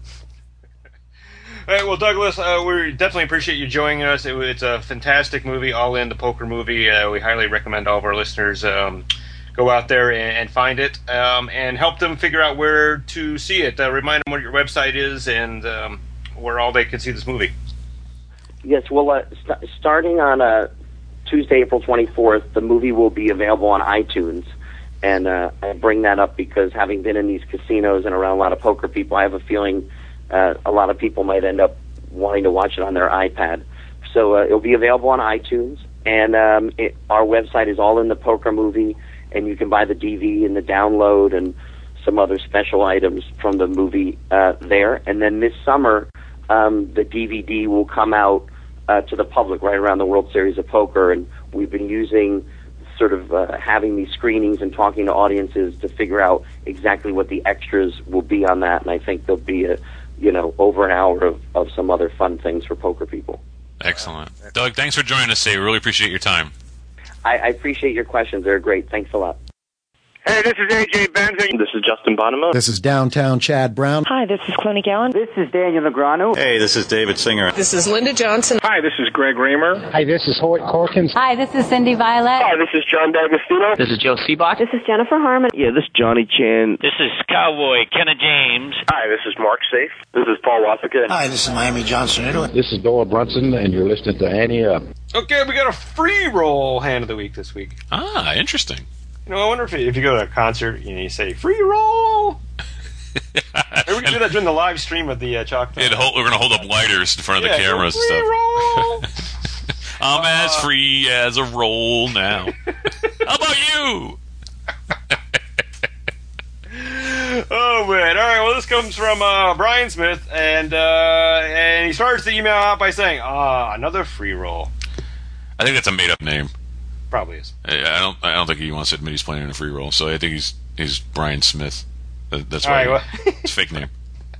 All right, well, Douglas, uh, we definitely appreciate you joining us. It, it's a fantastic movie, All In, the poker movie. Uh, we highly recommend all of our listeners um, go out there and, and find it um, and help them figure out where to see it. Uh, remind them what your website is and um, where all they can see this movie. Yes, well, uh, st- starting on uh, Tuesday, April twenty-fourth, the movie will be available on iTunes. And uh, I bring that up because having been in these casinos and around a lot of poker people, I have a feeling uh, a lot of people might end up wanting to watch it on their iPad. So uh, it'll be available on iTunes. And um, it, our website is All In the Poker Movie, and you can buy the D V D and the download and some other special items from the movie uh, there. And then this summer, um, the D V D will come out uh, to the public right around the World Series of Poker, and we've been using sort of uh, having these screenings and talking to audiences to figure out exactly what the extras will be on that. And I think there'll be a, you know, over an hour of, of some other fun things for poker people. Excellent. Doug, thanks for joining us today. We really appreciate your time. I, I appreciate your questions. They're great. Thanks a lot. Hey, this is A J Benson. This is Justin Bonema. This is Downtown Chad Brown. Hi, this is Cloney Gallen. This is Daniel Negreanu. Hey, this is David Singer. This is Linda Johnson. Hi, this is Greg Raymer. Hi, this is Hoyt Corkins. Hi, this is Cindy Violet. Hi, this is John D'Agostino. This is Joe Seabach. This is Jennifer Harmon. Yeah, this is Johnny Chan. This is Cowboy Kenna James. Hi, this is Mark Safe. This is Paul Wasika. Hi, this is Miami Johnson. This is Dola Brunson, and you're listening to Annie Up. Okay, we got a free roll hand of the week this week. Ah, interesting. You know, I wonder if if you go to a concert, you know, you say free roll. Maybe we can do that during the live stream of the uh, Chalk Talk. Hold, we're going to hold up lighters in front of yeah, the cameras free and roll. stuff. I'm uh, as free as a roll now. How about you? Oh man! All right. Well, this comes from uh, Brian Smith, and uh, and he starts the email out by saying, "Ah, another free roll." I think that's a made-up name. Probably is. I don't. I don't think he wants to admit he's playing in a free roll. So I think he's he's Brian Smith. That's why. All right, well. It's a fake name.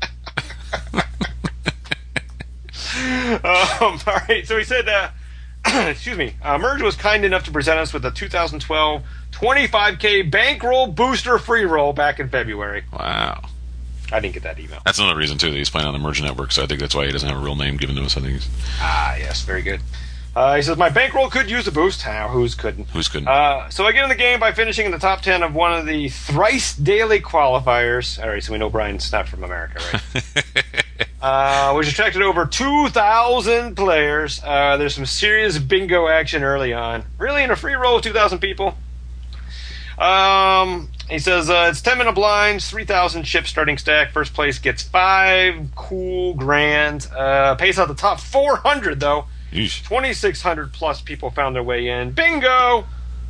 um, all right. So he said, uh, "Excuse me. Uh, Merge was kind enough to present us with the two thousand twelve twenty-five K bankroll booster free roll back in February." Wow. I didn't get that email. That's another reason too that he's playing on the Merge Network. So I think that's why he doesn't have a real name given to us. I think. He's... Ah, yes, very good. Uh, he says, my bankroll could use a boost. How? Who's couldn't? Who's couldn't? Uh, so I get in the game by finishing in the top ten of one of the thrice daily qualifiers. All right, so we know Brian's not from America, right? uh, which attracted over two thousand players. Uh, there's some serious bingo action early on. Really, in a free roll of two thousand people? Um, he says, uh, it's ten minute blinds, three thousand chips starting stack. First place gets five cool grand. Uh, pays out the top four hundred, though. twenty-six hundred plus people found their way in. Bingo!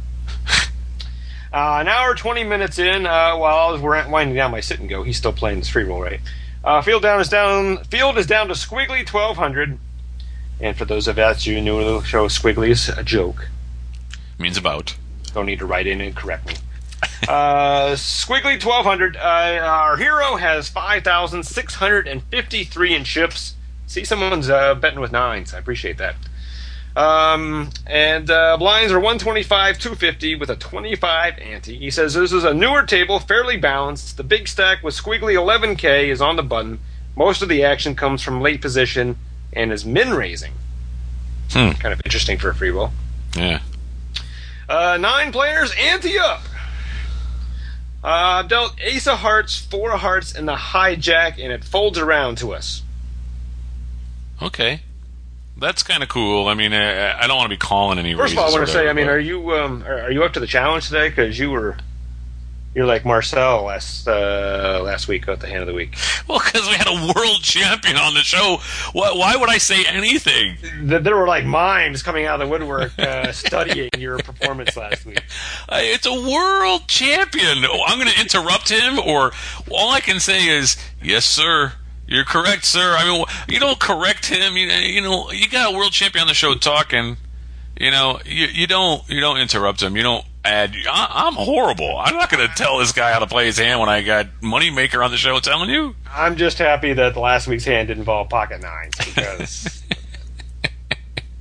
uh, an hour, twenty minutes in, uh, while I was winding down my sit and go, he's still playing this free roll, right? Uh, field down is down. Field is down to squiggly twelve hundred. And for those of us who knew the show, squiggly is a joke. Means about. Don't need to write in and correct me. uh, squiggly twelve hundred. Uh, our hero has five thousand six hundred fifty-three in chips. See, someone's uh, betting with nines. I appreciate that. Um, and uh, blinds are one twenty-five, two fifty with a twenty-five ante. He says this is a newer table, fairly balanced. The big stack with squiggly eleven K is on the button. Most of the action comes from late position and is min raising. Hmm. Kind of interesting for a free roll. Yeah. Uh, nine players, ante up. Uh, dealt ace of hearts, four of hearts, and the hijack, and it folds around to us. Okay, that's kind of cool. I mean, I, I don't want to be calling any. First of all, I want to say, I mean, but... are you um, are, are you up to the challenge today? Because you were, you're like Marcel last uh, last week at the hand of the week. Well, because we had a world champion on the show. Why, why would I say anything? There were like mimes coming out of the woodwork uh, studying your performance last week. Uh, it's a world champion. I'm going to interrupt him, or all I can say is, yes, sir. You're correct, sir. I mean, you don't correct him. You, you know, you got a world champion on the show talking. You know, you, you don't you don't interrupt him. You don't add. I, I'm horrible. I'm not going to tell this guy how to play his hand when I got Moneymaker on the show telling you. I'm just happy that last week's hand didn't involve pocket nines because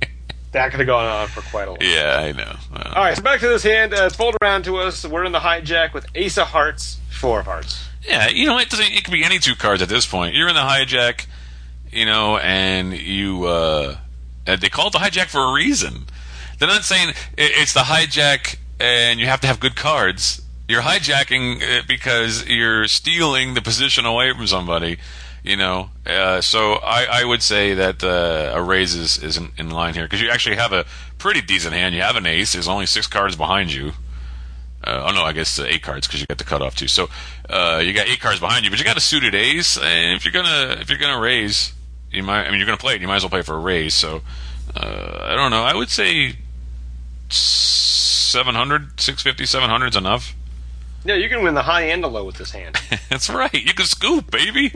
That could have gone on for quite a while. Yeah, I know. Well, all right, so back to this hand. Uh, it's folded around to us. We're in the hijack with Ace of Hearts, Four of Hearts. Yeah, you know, it doesn't. It could be any two cards at this point. You're in the hijack, you know, and you. Uh, they call it the hijack for a reason. They're not saying it's the hijack and you have to have good cards. You're hijacking it because you're stealing the position away from somebody. You know, uh, so I, I would say that uh, a raise is, is in, in line here because you actually have a pretty decent hand. You have an ace. There's only six cards behind you. Uh, oh no, I guess uh, eight cards because you got the cutoff too. So uh, you got eight cards behind you, but you got a suited ace. And if you're gonna if you're gonna raise, you might. I mean, you're gonna play it. You might as well play for a raise. So uh, I don't know. I would say seven hundred, six fifty, seven hundred is enough. Yeah, you can win the high and the low with this hand. That's right. You can scoop, baby.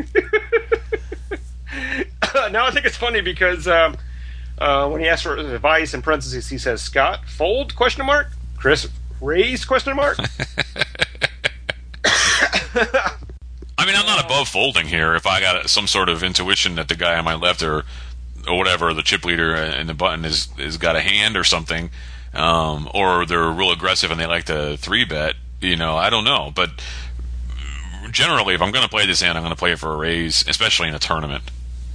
Now I think it's funny because um, uh, when he asks for advice in parentheses, he says, Scott, fold, question mark? Chris, raise, question mark? I mean, I'm not above folding here if I got some sort of intuition that the guy on my left or or whatever, the chip leader and the button is, is got a hand or something, um, or they're real aggressive and they like to three-bet. You know, I don't know, but generally, if I'm going to play this hand, I'm going to play it for a raise, especially in a tournament.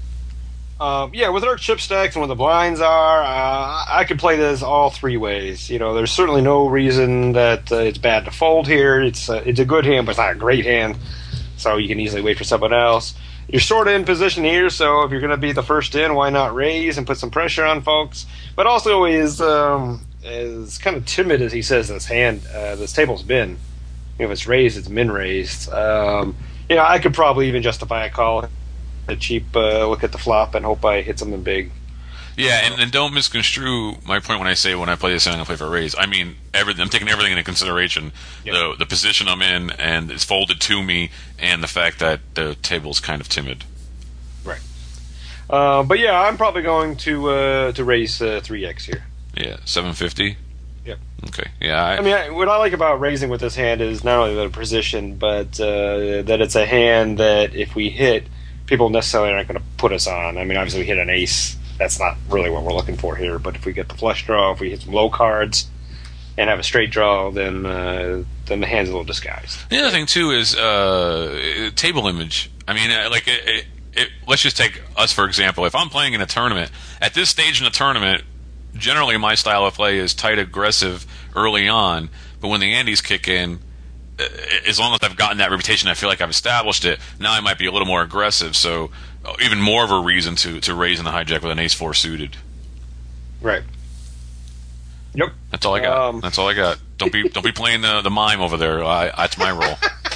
Um, yeah, with our chip stacks and where the blinds are, uh, I could play this all three ways. You know, there's certainly no reason that uh, it's bad to fold here. It's uh, it's a good hand, but it's not a great hand, so you can easily wait for someone else. You're sort of in position here, so if you're going to be the first in, why not raise and put some pressure on folks? But also, is um, as kind of timid as he says this hand, uh, this table's been. You know, if it's raised, it's min raised. Um, you know, I could probably even justify a call, a cheap uh, look at the flop, and hope I hit something big. Yeah, and, and don't misconstrue my point when I say when I play this hand, I'm going to play for a raise. I mean, everything. I'm taking everything into consideration. Yep. The the position I'm in, and it's folded to me, and the fact that the table's kind of timid. Right. Uh, but yeah, I'm probably going to uh, to raise uh, three X here. Yeah, seven fifty. Yep. Okay. Yeah. I, I mean, I, what I like about raising with this hand is not only the position, but uh, that it's a hand that if we hit, people necessarily aren't going to put us on. I mean, obviously we hit an ace. That's not really what we're looking for here. But if we get the flush draw, if we hit some low cards and have a straight draw, then uh, then the hand's a little disguised. The other thing too is uh, table image. I mean, like, it, it, it, let's just take us for example. If I'm playing in a tournament, at this stage in the tournament, generally my style of play is tight, aggressive early on. But when the Andes kick in, as long as I've gotten that reputation, I feel like I've established it. Now I might be a little more aggressive, so even more of a reason to, to raise in the hijack with an ace four suited. Right. Yep. That's all I got. Um, That's all I got. Don't be don't be playing the the mime over there. I, that's my role.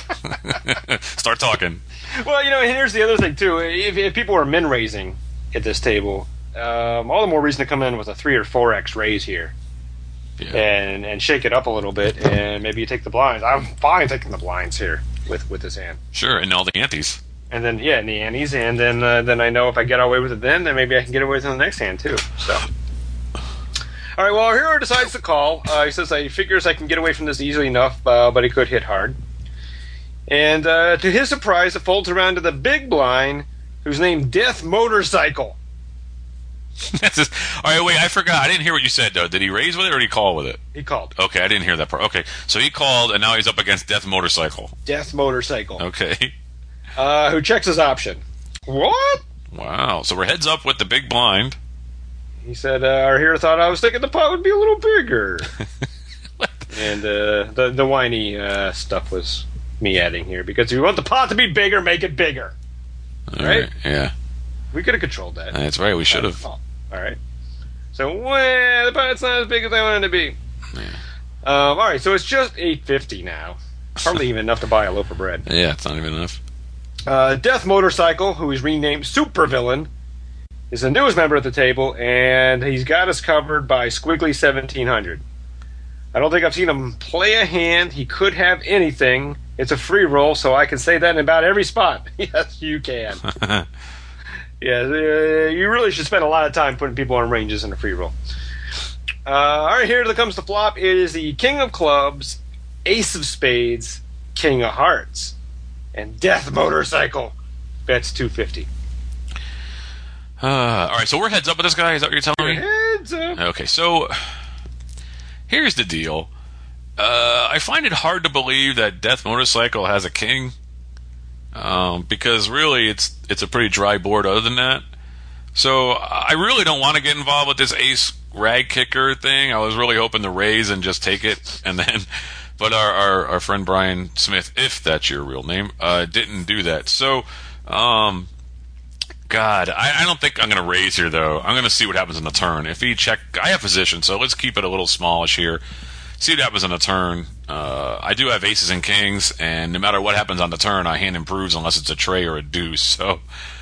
Start talking. Well, you know, here's the other thing too. If, if people are min raising at this table, um, all the more reason to come in with a three or four X raise here. Yeah. And and shake it up a little bit, and maybe you take the blinds. I'm fine taking the blinds here with, with this hand. Sure, and all the antes. And then yeah, and the antes, and then uh, then I know if I get away with it, then then maybe I can get away with it in the next hand too. So, all right. Well, our hero decides to call. Uh, he says he figures I can get away from this easily enough, uh, but he could hit hard. And uh, to his surprise, it folds around to the big blind, who's named Death Motorcycle. That's just, all right, wait, I forgot. I didn't hear what you said, though. Did he raise with it or did he call with it? He called. Okay, I didn't hear that part. Okay, so he called, and now he's up against Death Motorcycle. Death Motorcycle. Okay. Uh, who checks his option. What? Wow, so we're heads up with the big blind. He said, uh, our hero thought I was thinking the pot would be a little bigger. And uh, the, the whiny uh, stuff was me adding here, because if you want the pot to be bigger, make it bigger. All right? right? Yeah. We could have controlled that. That's right, we should have. All right. So, well, the pot's not as big as I wanted it to be. Yeah. Um, all right, so it's just eight fifty now. Hardly even enough to buy a loaf of bread. Yeah, it's not even enough. Uh, Death Motorcycle, who is renamed Supervillain, is the newest member at the table, and he's got us covered by Squiggly seventeen hundred. I don't think I've seen him play a hand. He could have anything. It's a free roll, so I can say that in about every spot. Yes, you can. Yeah, uh, you really should spend a lot of time putting people on ranges in a free roll. Uh, all right, here comes the flop. It is the King of Clubs, Ace of Spades, King of Hearts, and Death Motorcycle. Bets two fifty. Uh, all right, so we're heads up with this guy. Is that what you're telling me? Heads cards. Uh... Okay, so here's the deal. Uh, I find it hard to believe that Death Motorcycle has a king, um, because really it's it's a pretty dry board other than that. So I really don't want to get involved with this ace rag kicker thing. I was really hoping to raise and just take it, and then, but our our, our friend Brian Smith, if that's your real name, uh, didn't do that. So, um, God, I, I don't think I'm going to raise here though. I'm going to see what happens in the turn. If he check, I have position, so let's keep it a little smallish here. See what happens on the turn. Uh, I do have aces and kings, and no matter what happens on the turn, I hand improves unless it's a tray or a deuce. So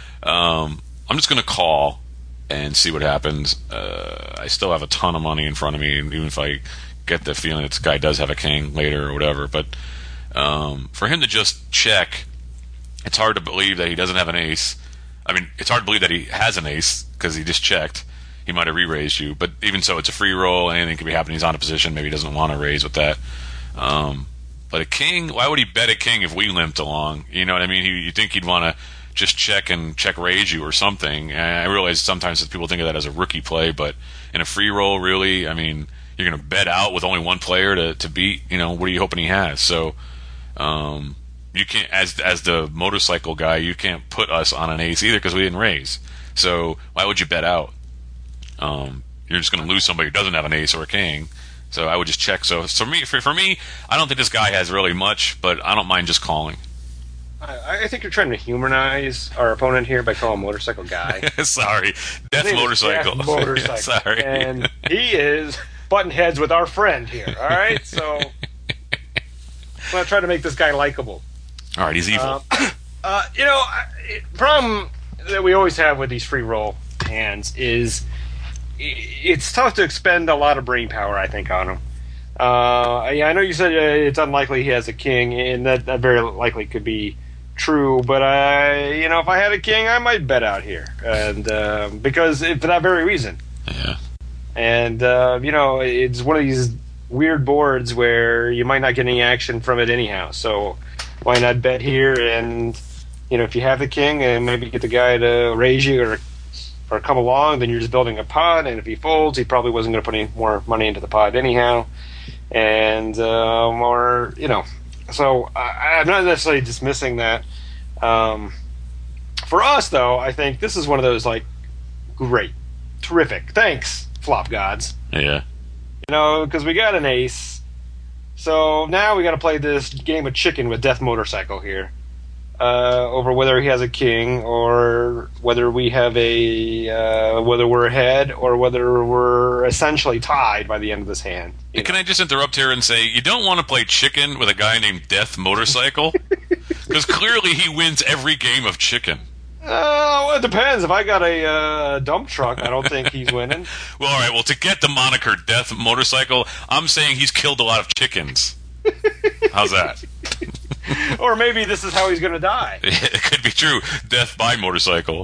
um, I'm just going to call and see what happens. Uh, I still have a ton of money in front of me, even if I get the feeling that this guy does have a king later or whatever. But um, for him to just check, it's hard to believe that he doesn't have an ace. I mean, it's hard to believe that he has an ace because he just checked. He might have re-raised you, but even so, it's a free roll. Anything could be happening. He's on a position. Maybe he doesn't want to raise with that. Um, but a king, why would he bet a king if we limped along? You know what I mean? He, you think he'd want to just check and check raise you or something. And I realize sometimes that people think of that as a rookie play, but in a free roll, really, I mean, you're going to bet out with only one player to, to beat. You know, what are you hoping he has? So um, you can't, as as the motorcycle guy, you can't put us on an ace either because we didn't raise. So why would you bet out? Um, you're just going to lose somebody who doesn't have an ace or a king. So I would just check. So, so for me, for, for me, I don't think this guy has really much, but I don't mind just calling. I, I think you're trying to humanize our opponent here by calling him motorcycle guy. Sorry, Death Motorcycle. Death Motorcycle. Sorry, and he is butting heads with our friend here. All right, so I'm gonna try to make this guy likable. All right, he's evil. Um, uh, you know, the problem that we always have with these free roll hands is it's tough to expend a lot of brain power, I think, on him. Uh, yeah, I know you said uh, it's unlikely he has a king, and that, that very likely could be true. But I, you know, if I had a king, I might bet out here, and uh, because for that very reason. Yeah. And uh, you know, it's one of these weird boards where you might not get any action from it anyhow. So why not bet here? And you know, if you have the king, and maybe get the guy to raise you or. or come along, then you're just building a pod, and if he folds, he probably wasn't going to put any more money into the pod anyhow. And, um, or, you know, so I, I'm not necessarily dismissing that. Um, for us, though, I think this is one of those, like, great, terrific, thanks, flop gods. Yeah. You know, because we got an ace, so now we got to play this game of chicken with Death Motorcycle here. Uh, over whether he has a king or whether we have a uh, whether we're ahead or whether we're essentially tied by the end of this hand. Hey, can I just interrupt here and say you don't want to play chicken with a guy named Death Motorcycle because clearly he wins every game of chicken. Uh, well, it depends. If I got a uh, dump truck, I don't think he's winning. Well, all right. Well, to get the moniker Death Motorcycle, I'm saying he's killed a lot of chickens. How's that? Or maybe this is how he's going to die. It could be true. Death by motorcycle.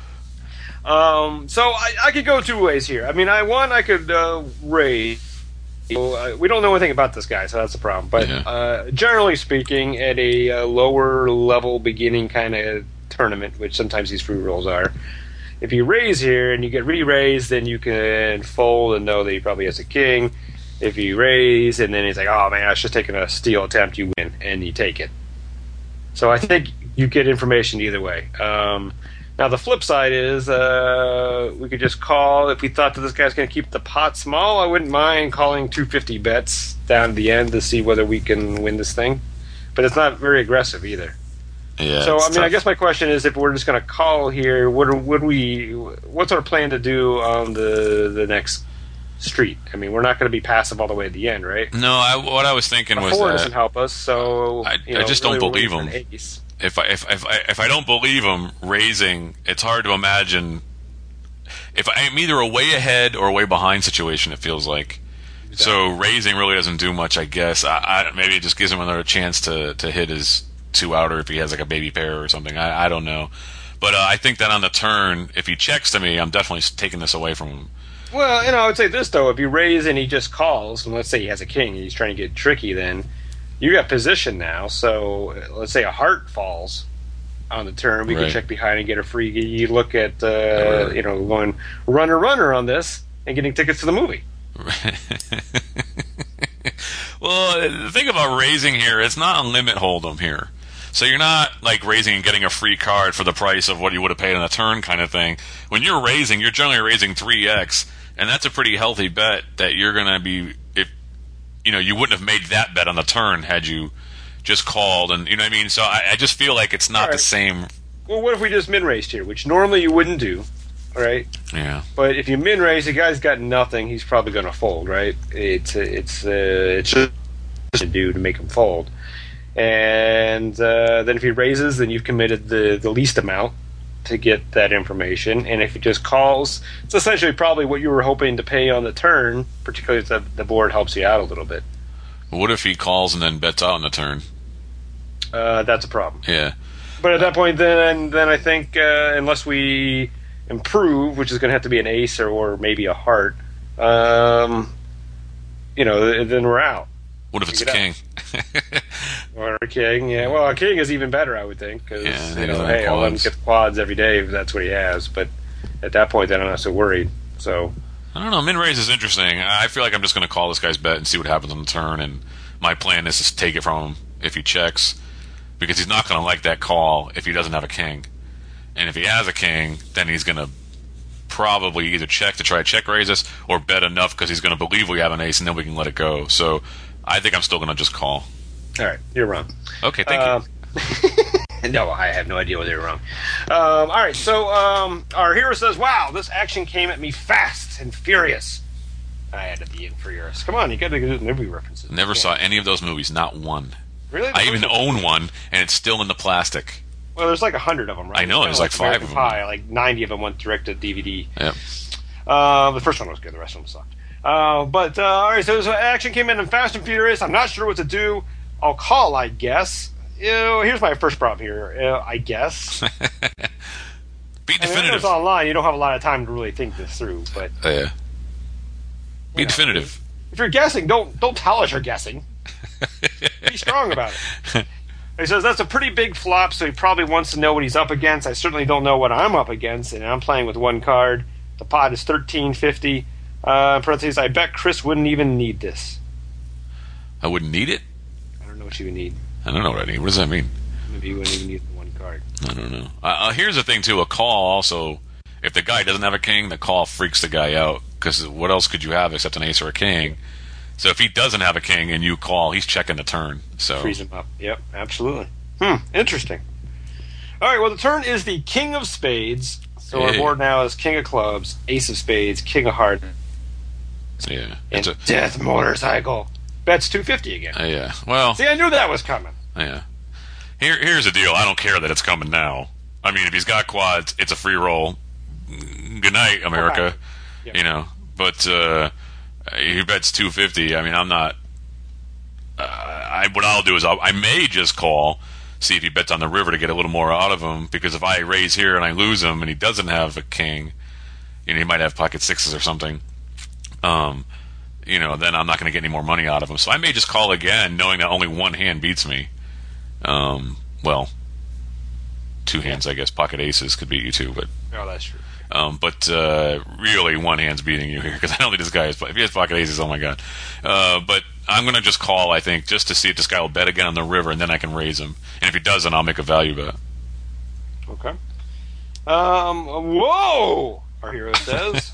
Um, so I, I could go two ways here. I mean, I one I could uh, raise. Uh, we don't know anything about this guy, so that's the problem. But yeah. uh, generally speaking, at a uh, lower level beginning kind of tournament, which sometimes these free rolls are, if you raise here and you get re-raised, then you can fold and know that he probably has a king. If you raise and then he's like, oh man, I was just taking a steal attempt, you win, and you take it. So I think you get information either way. Um, now the flip side is uh, we could just call, if we thought that this guy's going to keep the pot small, I wouldn't mind calling two fifty bets down to the end to see whether we can win this thing. But it's not very aggressive either. Yeah, so I mean, tough. I guess my question is, if we're just going to call here, what would we? What's our plan to do on the the next street? I mean, we're not going to be passive all the way at the end, right? No, I, what I was thinking a was four that doesn't help us, so I, you know, I just really don't believe we're him. waiting for an ace. If I if if I, if I don't believe him raising, it's hard to imagine. If I'm either a way ahead or a way behind situation, it feels like. Exactly. So raising really doesn't do much, I guess. I, I, maybe it just gives him another chance to, to hit his two outer if he has like a baby pair or something. I, I don't know, but uh, I think that on the turn, if he checks to me, I'm definitely taking this away from him. Well, you know, I would say this though: if you raise and he just calls, and let's say he has a king and he's trying to get tricky, then you got position now. So let's say a heart falls on the turn, we right. can check behind and get a free. You look at uh, right. you know going runner runner on this. and getting tickets to the movie. Well, the thing about raising here, it's not a limit hold'em here. So you're not like raising and getting a free card for the price of what you would have paid on a turn kind of thing. When you're raising, you're generally raising three X, and that's a pretty healthy bet that you're going to be, if, you know, you wouldn't have made that bet on the turn had you just called, and you know what I mean? So I, I just feel like it's not right. the same. Well, what if we just min-raised here, which normally you wouldn't do, all right? Yeah. But if you min-raise, the guy's got nothing, he's probably going to fold, right? It's it's uh, it's just to do to make him fold. And uh, then if he raises, then you've committed the, the least amount to get that information. And if he just calls, it's essentially probably what you were hoping to pay on the turn, particularly if the, the board helps you out a little bit. What if he calls and then bets out on the turn? Uh, that's a problem. Yeah. But at that point, then then I think uh, unless we improve, which is going to have to be an ace or, or maybe a heart, um, you know, then we're out. What if it's a king? Or a king, yeah. Well, a king is even better, I would think, because yeah, you know, hey, I'll let him get quads every day if that's what he has. But at that point, then I'm not so worried. So I don't know. Min raise is interesting. I feel like I'm just going to call this guy's bet and see what happens on the turn. And my plan is to take it from him if he checks, because he's not going to like that call if he doesn't have a king. And if he has a king, then he's going to probably either check to try to check raise us or bet enough because he's going to believe we have an ace and then we can let it go. So I think I'm still going to just call. All right, you're wrong. Okay, thank uh, you. No, I have no idea whether you're wrong. Um, all right, so um, our hero says, wow, this action came at me fast and furious. I added the in furious. Come on, you got to do the movie references. Never yeah. saw any of those movies, not one. Really? I even own one, and it's still in the plastic. Well, there's like a hundred of them, right? I know, there's like, like five of them. Pie, like ninety of them went direct to D V D. Yep. Uh, the first one was good, the rest of them sucked. Uh, but, uh, all right, so, so action came in and fast and furious. I'm not sure what to do. I'll call, I guess. You know, here's my first problem here. Uh, I guess. Be definitive. I mean, it's online. You don't have a lot of time to really think this through, but uh, yeah. Be know, definitive. If, if you're guessing, don't don't tell us you're guessing. Be strong about it. He says that's a pretty big flop, so he probably wants to know what he's up against. I certainly don't know what I'm up against, and I'm playing with one card. The pot is thirteen fifty. Uh, in parentheses, I bet Chris wouldn't even need this. I wouldn't need it? I don't know what you would need. I don't know what I need. What does that mean? Maybe you wouldn't even need the one card. I don't know. Uh, uh, here's the thing, too. A call also, if the guy doesn't have a king, the call freaks the guy out. Because what else could you have except an ace or a king? So if he doesn't have a king and you call, he's checking the turn. So freeze him up. Yep, absolutely. Hmm, interesting. All right, well, the turn is the king of spades. So hey. Our board now is king of clubs, ace of spades, king of hearts. Yeah. And it's a, death motorcycle. Bets two fifty again. Uh, yeah. Well. See, I knew that was coming. Yeah. Here, here's the deal. I don't care that it's coming now. I mean, if he's got quads, it's a free roll. Good night, America. Okay. Yep. You know. But uh, he bets two fifty. I mean, I'm not. Uh, I what I'll do is I'll, I may just call, see if he bets on the river to get a little more out of him. Because if I raise here and I lose him, and he doesn't have a king, you know, he might have pocket sixes or something. Um, you know, then I'm not going to get any more money out of him. So I may just call again, knowing that only one hand beats me. Um, well, two hands, I guess. Pocket aces could beat you too, but oh, that's true. Um, but uh, really, one hand's beating you here because I don't think this guy has. If he has pocket aces, oh my god! Uh, but I'm going to just call, I think, just to see if this guy will bet again on the river, and then I can raise him. And if he doesn't, I'll make a value bet. Okay. Um. Whoa! Our hero says.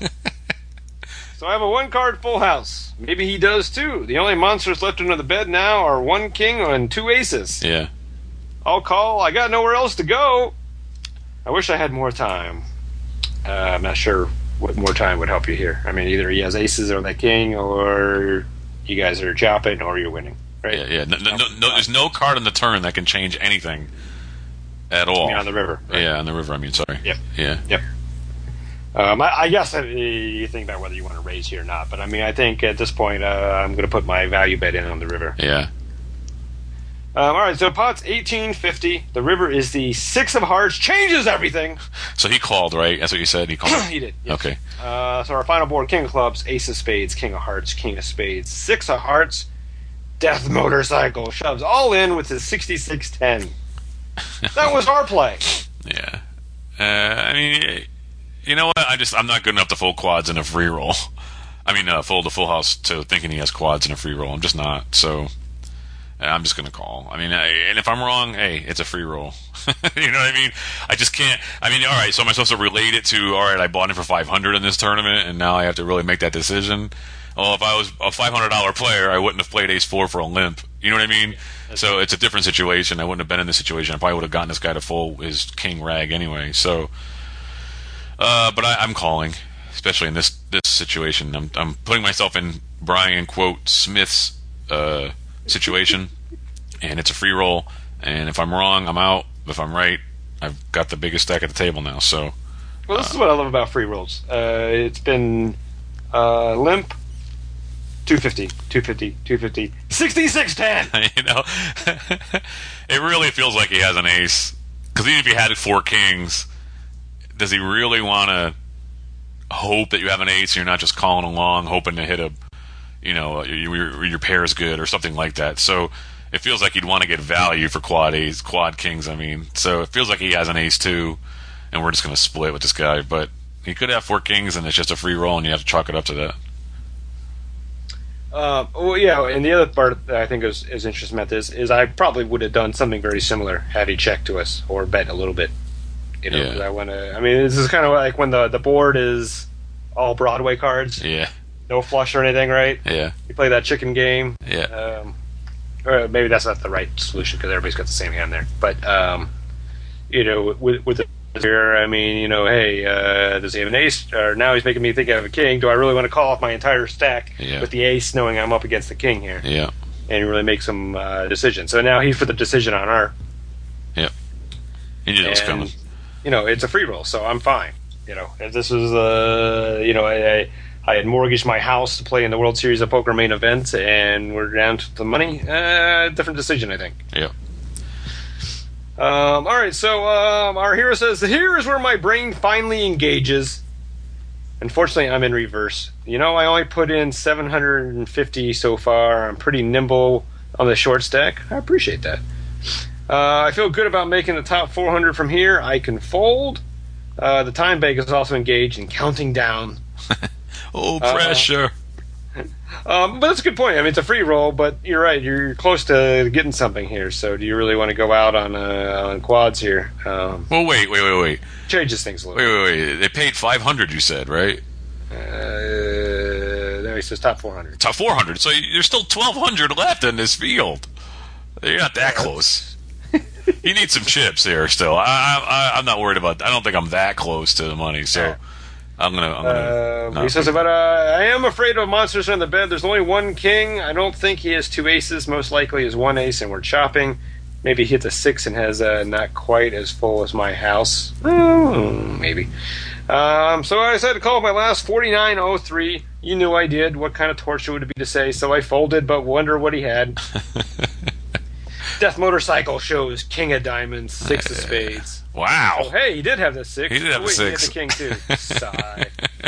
So I have a one-card full house. Maybe he does too. The only monsters left under the bed now are one king and two aces. Yeah. I'll call. I got nowhere else to go. I wish I had more time. Uh, I'm not sure what more time would help you here. I mean, either he has aces or that king, or you guys are chopping, or you're winning. Right? Yeah, yeah. No, no, no, no, there's no card on the turn that can change anything at all. I mean, on the river. Right? Yeah, on the river. I mean, sorry. Yep. Yeah. Yep. Um, I, I guess uh, you think about whether you want to raise here or not, but I mean, I think at this point uh, I'm going to put my value bet in on the river. Yeah. Um, all right, so pot's eighteen fifty. The river is the six of hearts. Changes everything. So he called, right? That's what you said. He called. He did. Yes. Okay. Uh, so our final board: king of clubs, ace of spades, king of hearts, king of spades, six of hearts. Death motorcycle shoves all in with his sixty-six ten. That was our play. Yeah. Uh, I mean. You know what? I just I'm not good enough to fold quads in a free roll. I mean, uh, fold a full house to thinking he has quads in a free roll. I'm just not. So I'm just gonna call. I mean, I, and if I'm wrong, hey, it's a free roll. You know what I mean? I just can't. I mean, all right. So am I supposed to relate it to? All right, I bought him for five hundred in this tournament, and now I have to really make that decision. Well, if I was a five hundred dollar player, I wouldn't have played ace four for a limp. You know what I mean? So it's a different situation. I wouldn't have been in this situation. I probably would have gotten this guy to fold his king rag anyway. So, uh, but I, I'm calling, especially in this this situation. I'm I'm putting myself in Brian quote Smith's uh, situation, and it's a free roll. And if I'm wrong, I'm out. If I'm right, I've got the biggest stack at the table now. So, well, this uh, is what I love about free rolls. Uh, it's been uh, limp. two fifty, two fifty, two fifty, sixty-six ten. You know, it really feels like he has an ace. Because even if he had four kings, does he really want to hope that you have an ace and you're not just calling along, hoping to hit a, you know, your, your, your pair is good or something like that? So it feels like he'd want to get value for quad ace, quad kings, I mean. So it feels like he has an ace too, and we're just going to split with this guy. But he could have four kings and it's just a free roll and you have to chalk it up to that. Uh, well, yeah, and the other part that I think is, is interesting about this is I probably would have done something very similar had he checked to us or bet a little bit. You know, Yeah. 'cause I want to. I mean, this is kind of like when the the board is all Broadway cards, Yeah, no flush or anything, right? yeah, You play that chicken game. yeah. Um, or maybe that's not the right solution because everybody's got the same hand there. But um, you know, with with the here, I mean, you know, hey, uh, does he have an ace? Or now he's making me think I have a king. Do I really want to call off my entire stack Yeah. with the ace, knowing I'm up against the king here, Yeah, and really make some uh, decision? So now he's put the decision on our. yeah. He knew it was and, coming. You know, it's a free roll, so I'm fine. You know, if this was, uh, you know, I, I I had mortgaged my house to play in the World Series of Poker main event, and we're down to the money. Uh, different decision, I think. Yeah. Um, all right, so um, our hero says, here is where my brain finally engages. Unfortunately, I'm in reverse. You know, I only put in seven hundred fifty so far. I'm pretty nimble on the short stack. I appreciate that. Uh, I feel good about making the top four hundred from here. I can fold. Uh, the time bank is also engaged in counting down. Oh, pressure. Um, but that's a good point. I mean, it's a free roll, but you're right. You're close to getting something here. So, do you really want to go out on uh, on quads here? Um, well, wait, wait, wait, wait. Changes things a little. Wait, wait, wait. They paid five hundred. You said, right? Uh, there he says top four hundred. Top four hundred. So there's still twelve hundred left in this field. You're not that close. You need some chips here still. I, I, I'm not worried about. I don't think I'm that close to the money. So. I'm gonna. I'm gonna uh, he says about. Uh, I am afraid of monsters on the bed. There's only one king. I don't think he has two aces. Most likely is one ace, and we're chopping. Maybe he hits a six and has uh, not quite as full as my house. Mm, maybe. Um, so I decided to call my last forty-nine oh three. You knew I did. What kind of torture would it be to say? So I folded, but wonder what he had. Death Motorcycle shows King of Diamonds, Six of Spades. Wow. Oh, hey, he did have the six. He did have oh, the wait, six. He had the king too. Sigh.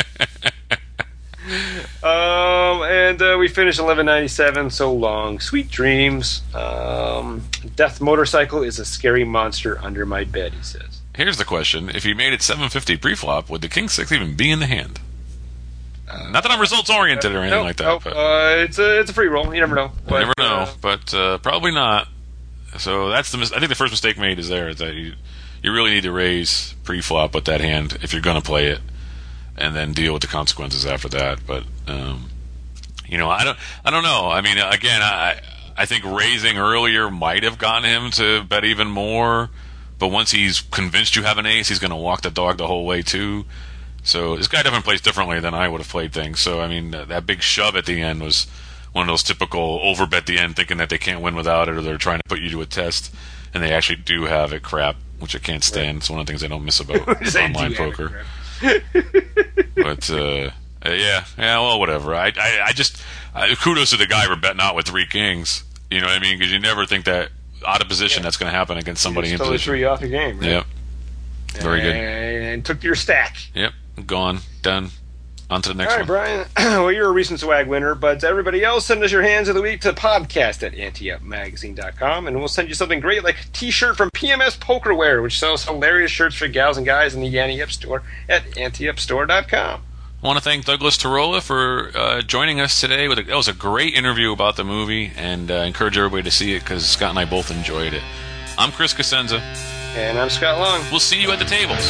um, and uh, we finished eleven ninety-seven. So long, sweet dreams. Um, Death Motorcycle is a scary monster under my bed. He says. Here's the question: if you made it seven fifty pre-flop, would the king six even be in the hand? Uh, Not that I'm results oriented or anything nope, like that. Nope. But Uh, it's a it's a free roll. You never know. you But, never know. uh, but uh, probably not. So that's the. Mis- I think the first mistake made is there is that you you really need to raise pre-flop with that hand if you're going to play it, and then deal with the consequences after that. But um, you know, I don't I don't know. I mean, again, I I think raising earlier might have gotten him to bet even more. But once he's convinced you have an ace, he's going to walk the dog the whole way too. So this guy definitely plays differently than I would have played things. So I mean, that, that big shove at the end was one of those typical overbet the end, thinking that they can't win without it, or they're trying to put you to a test, and they actually do have it crap, which I can't stand. It's one of the things I don't miss about online poker. But uh, yeah, yeah, well, whatever. I, I, I just I, kudos to the guy for betting out with three kings. You know what I mean? Because you never think that out of position Yeah. that's going to happen against somebody in totally position. threw you off your game. Right? Yep. Very good. And took your stack. Yep. Gone. Done. On to the next All right, one. Brian. Well, you're a recent swag winner, but everybody else, send us your hands of the week to podcast at ante up magazine dot com, and we'll send you something great like a t-shirt from P M S Pokerwear, which sells hilarious shirts for gals and guys in the Ante Up store at ante up store dot com. I want to thank Douglas Tarola for uh, joining us today. With a, that was a great interview about the movie, and uh, encourage everybody to see it because Scott and I both enjoyed it. I'm Chris Cosenza. And I'm Scott Long. We'll see you at the tables.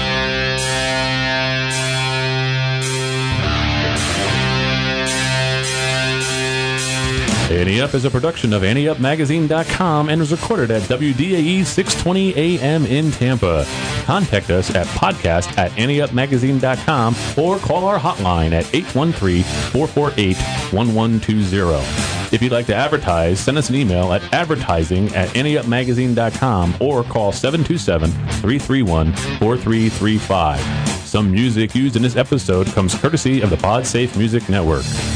Ante Up is a production of ante up magazine dot com and was recorded at W D A E six twenty A M in Tampa. Contact us at podcast at ante up magazine dot com or call our hotline at eight one three, four four eight, one one two zero. If you'd like to advertise, send us an email at advertising at ante up magazine dot com or call seven two seven, three three one, four three three five. Some music used in this episode comes courtesy of the PodSafe Music Network.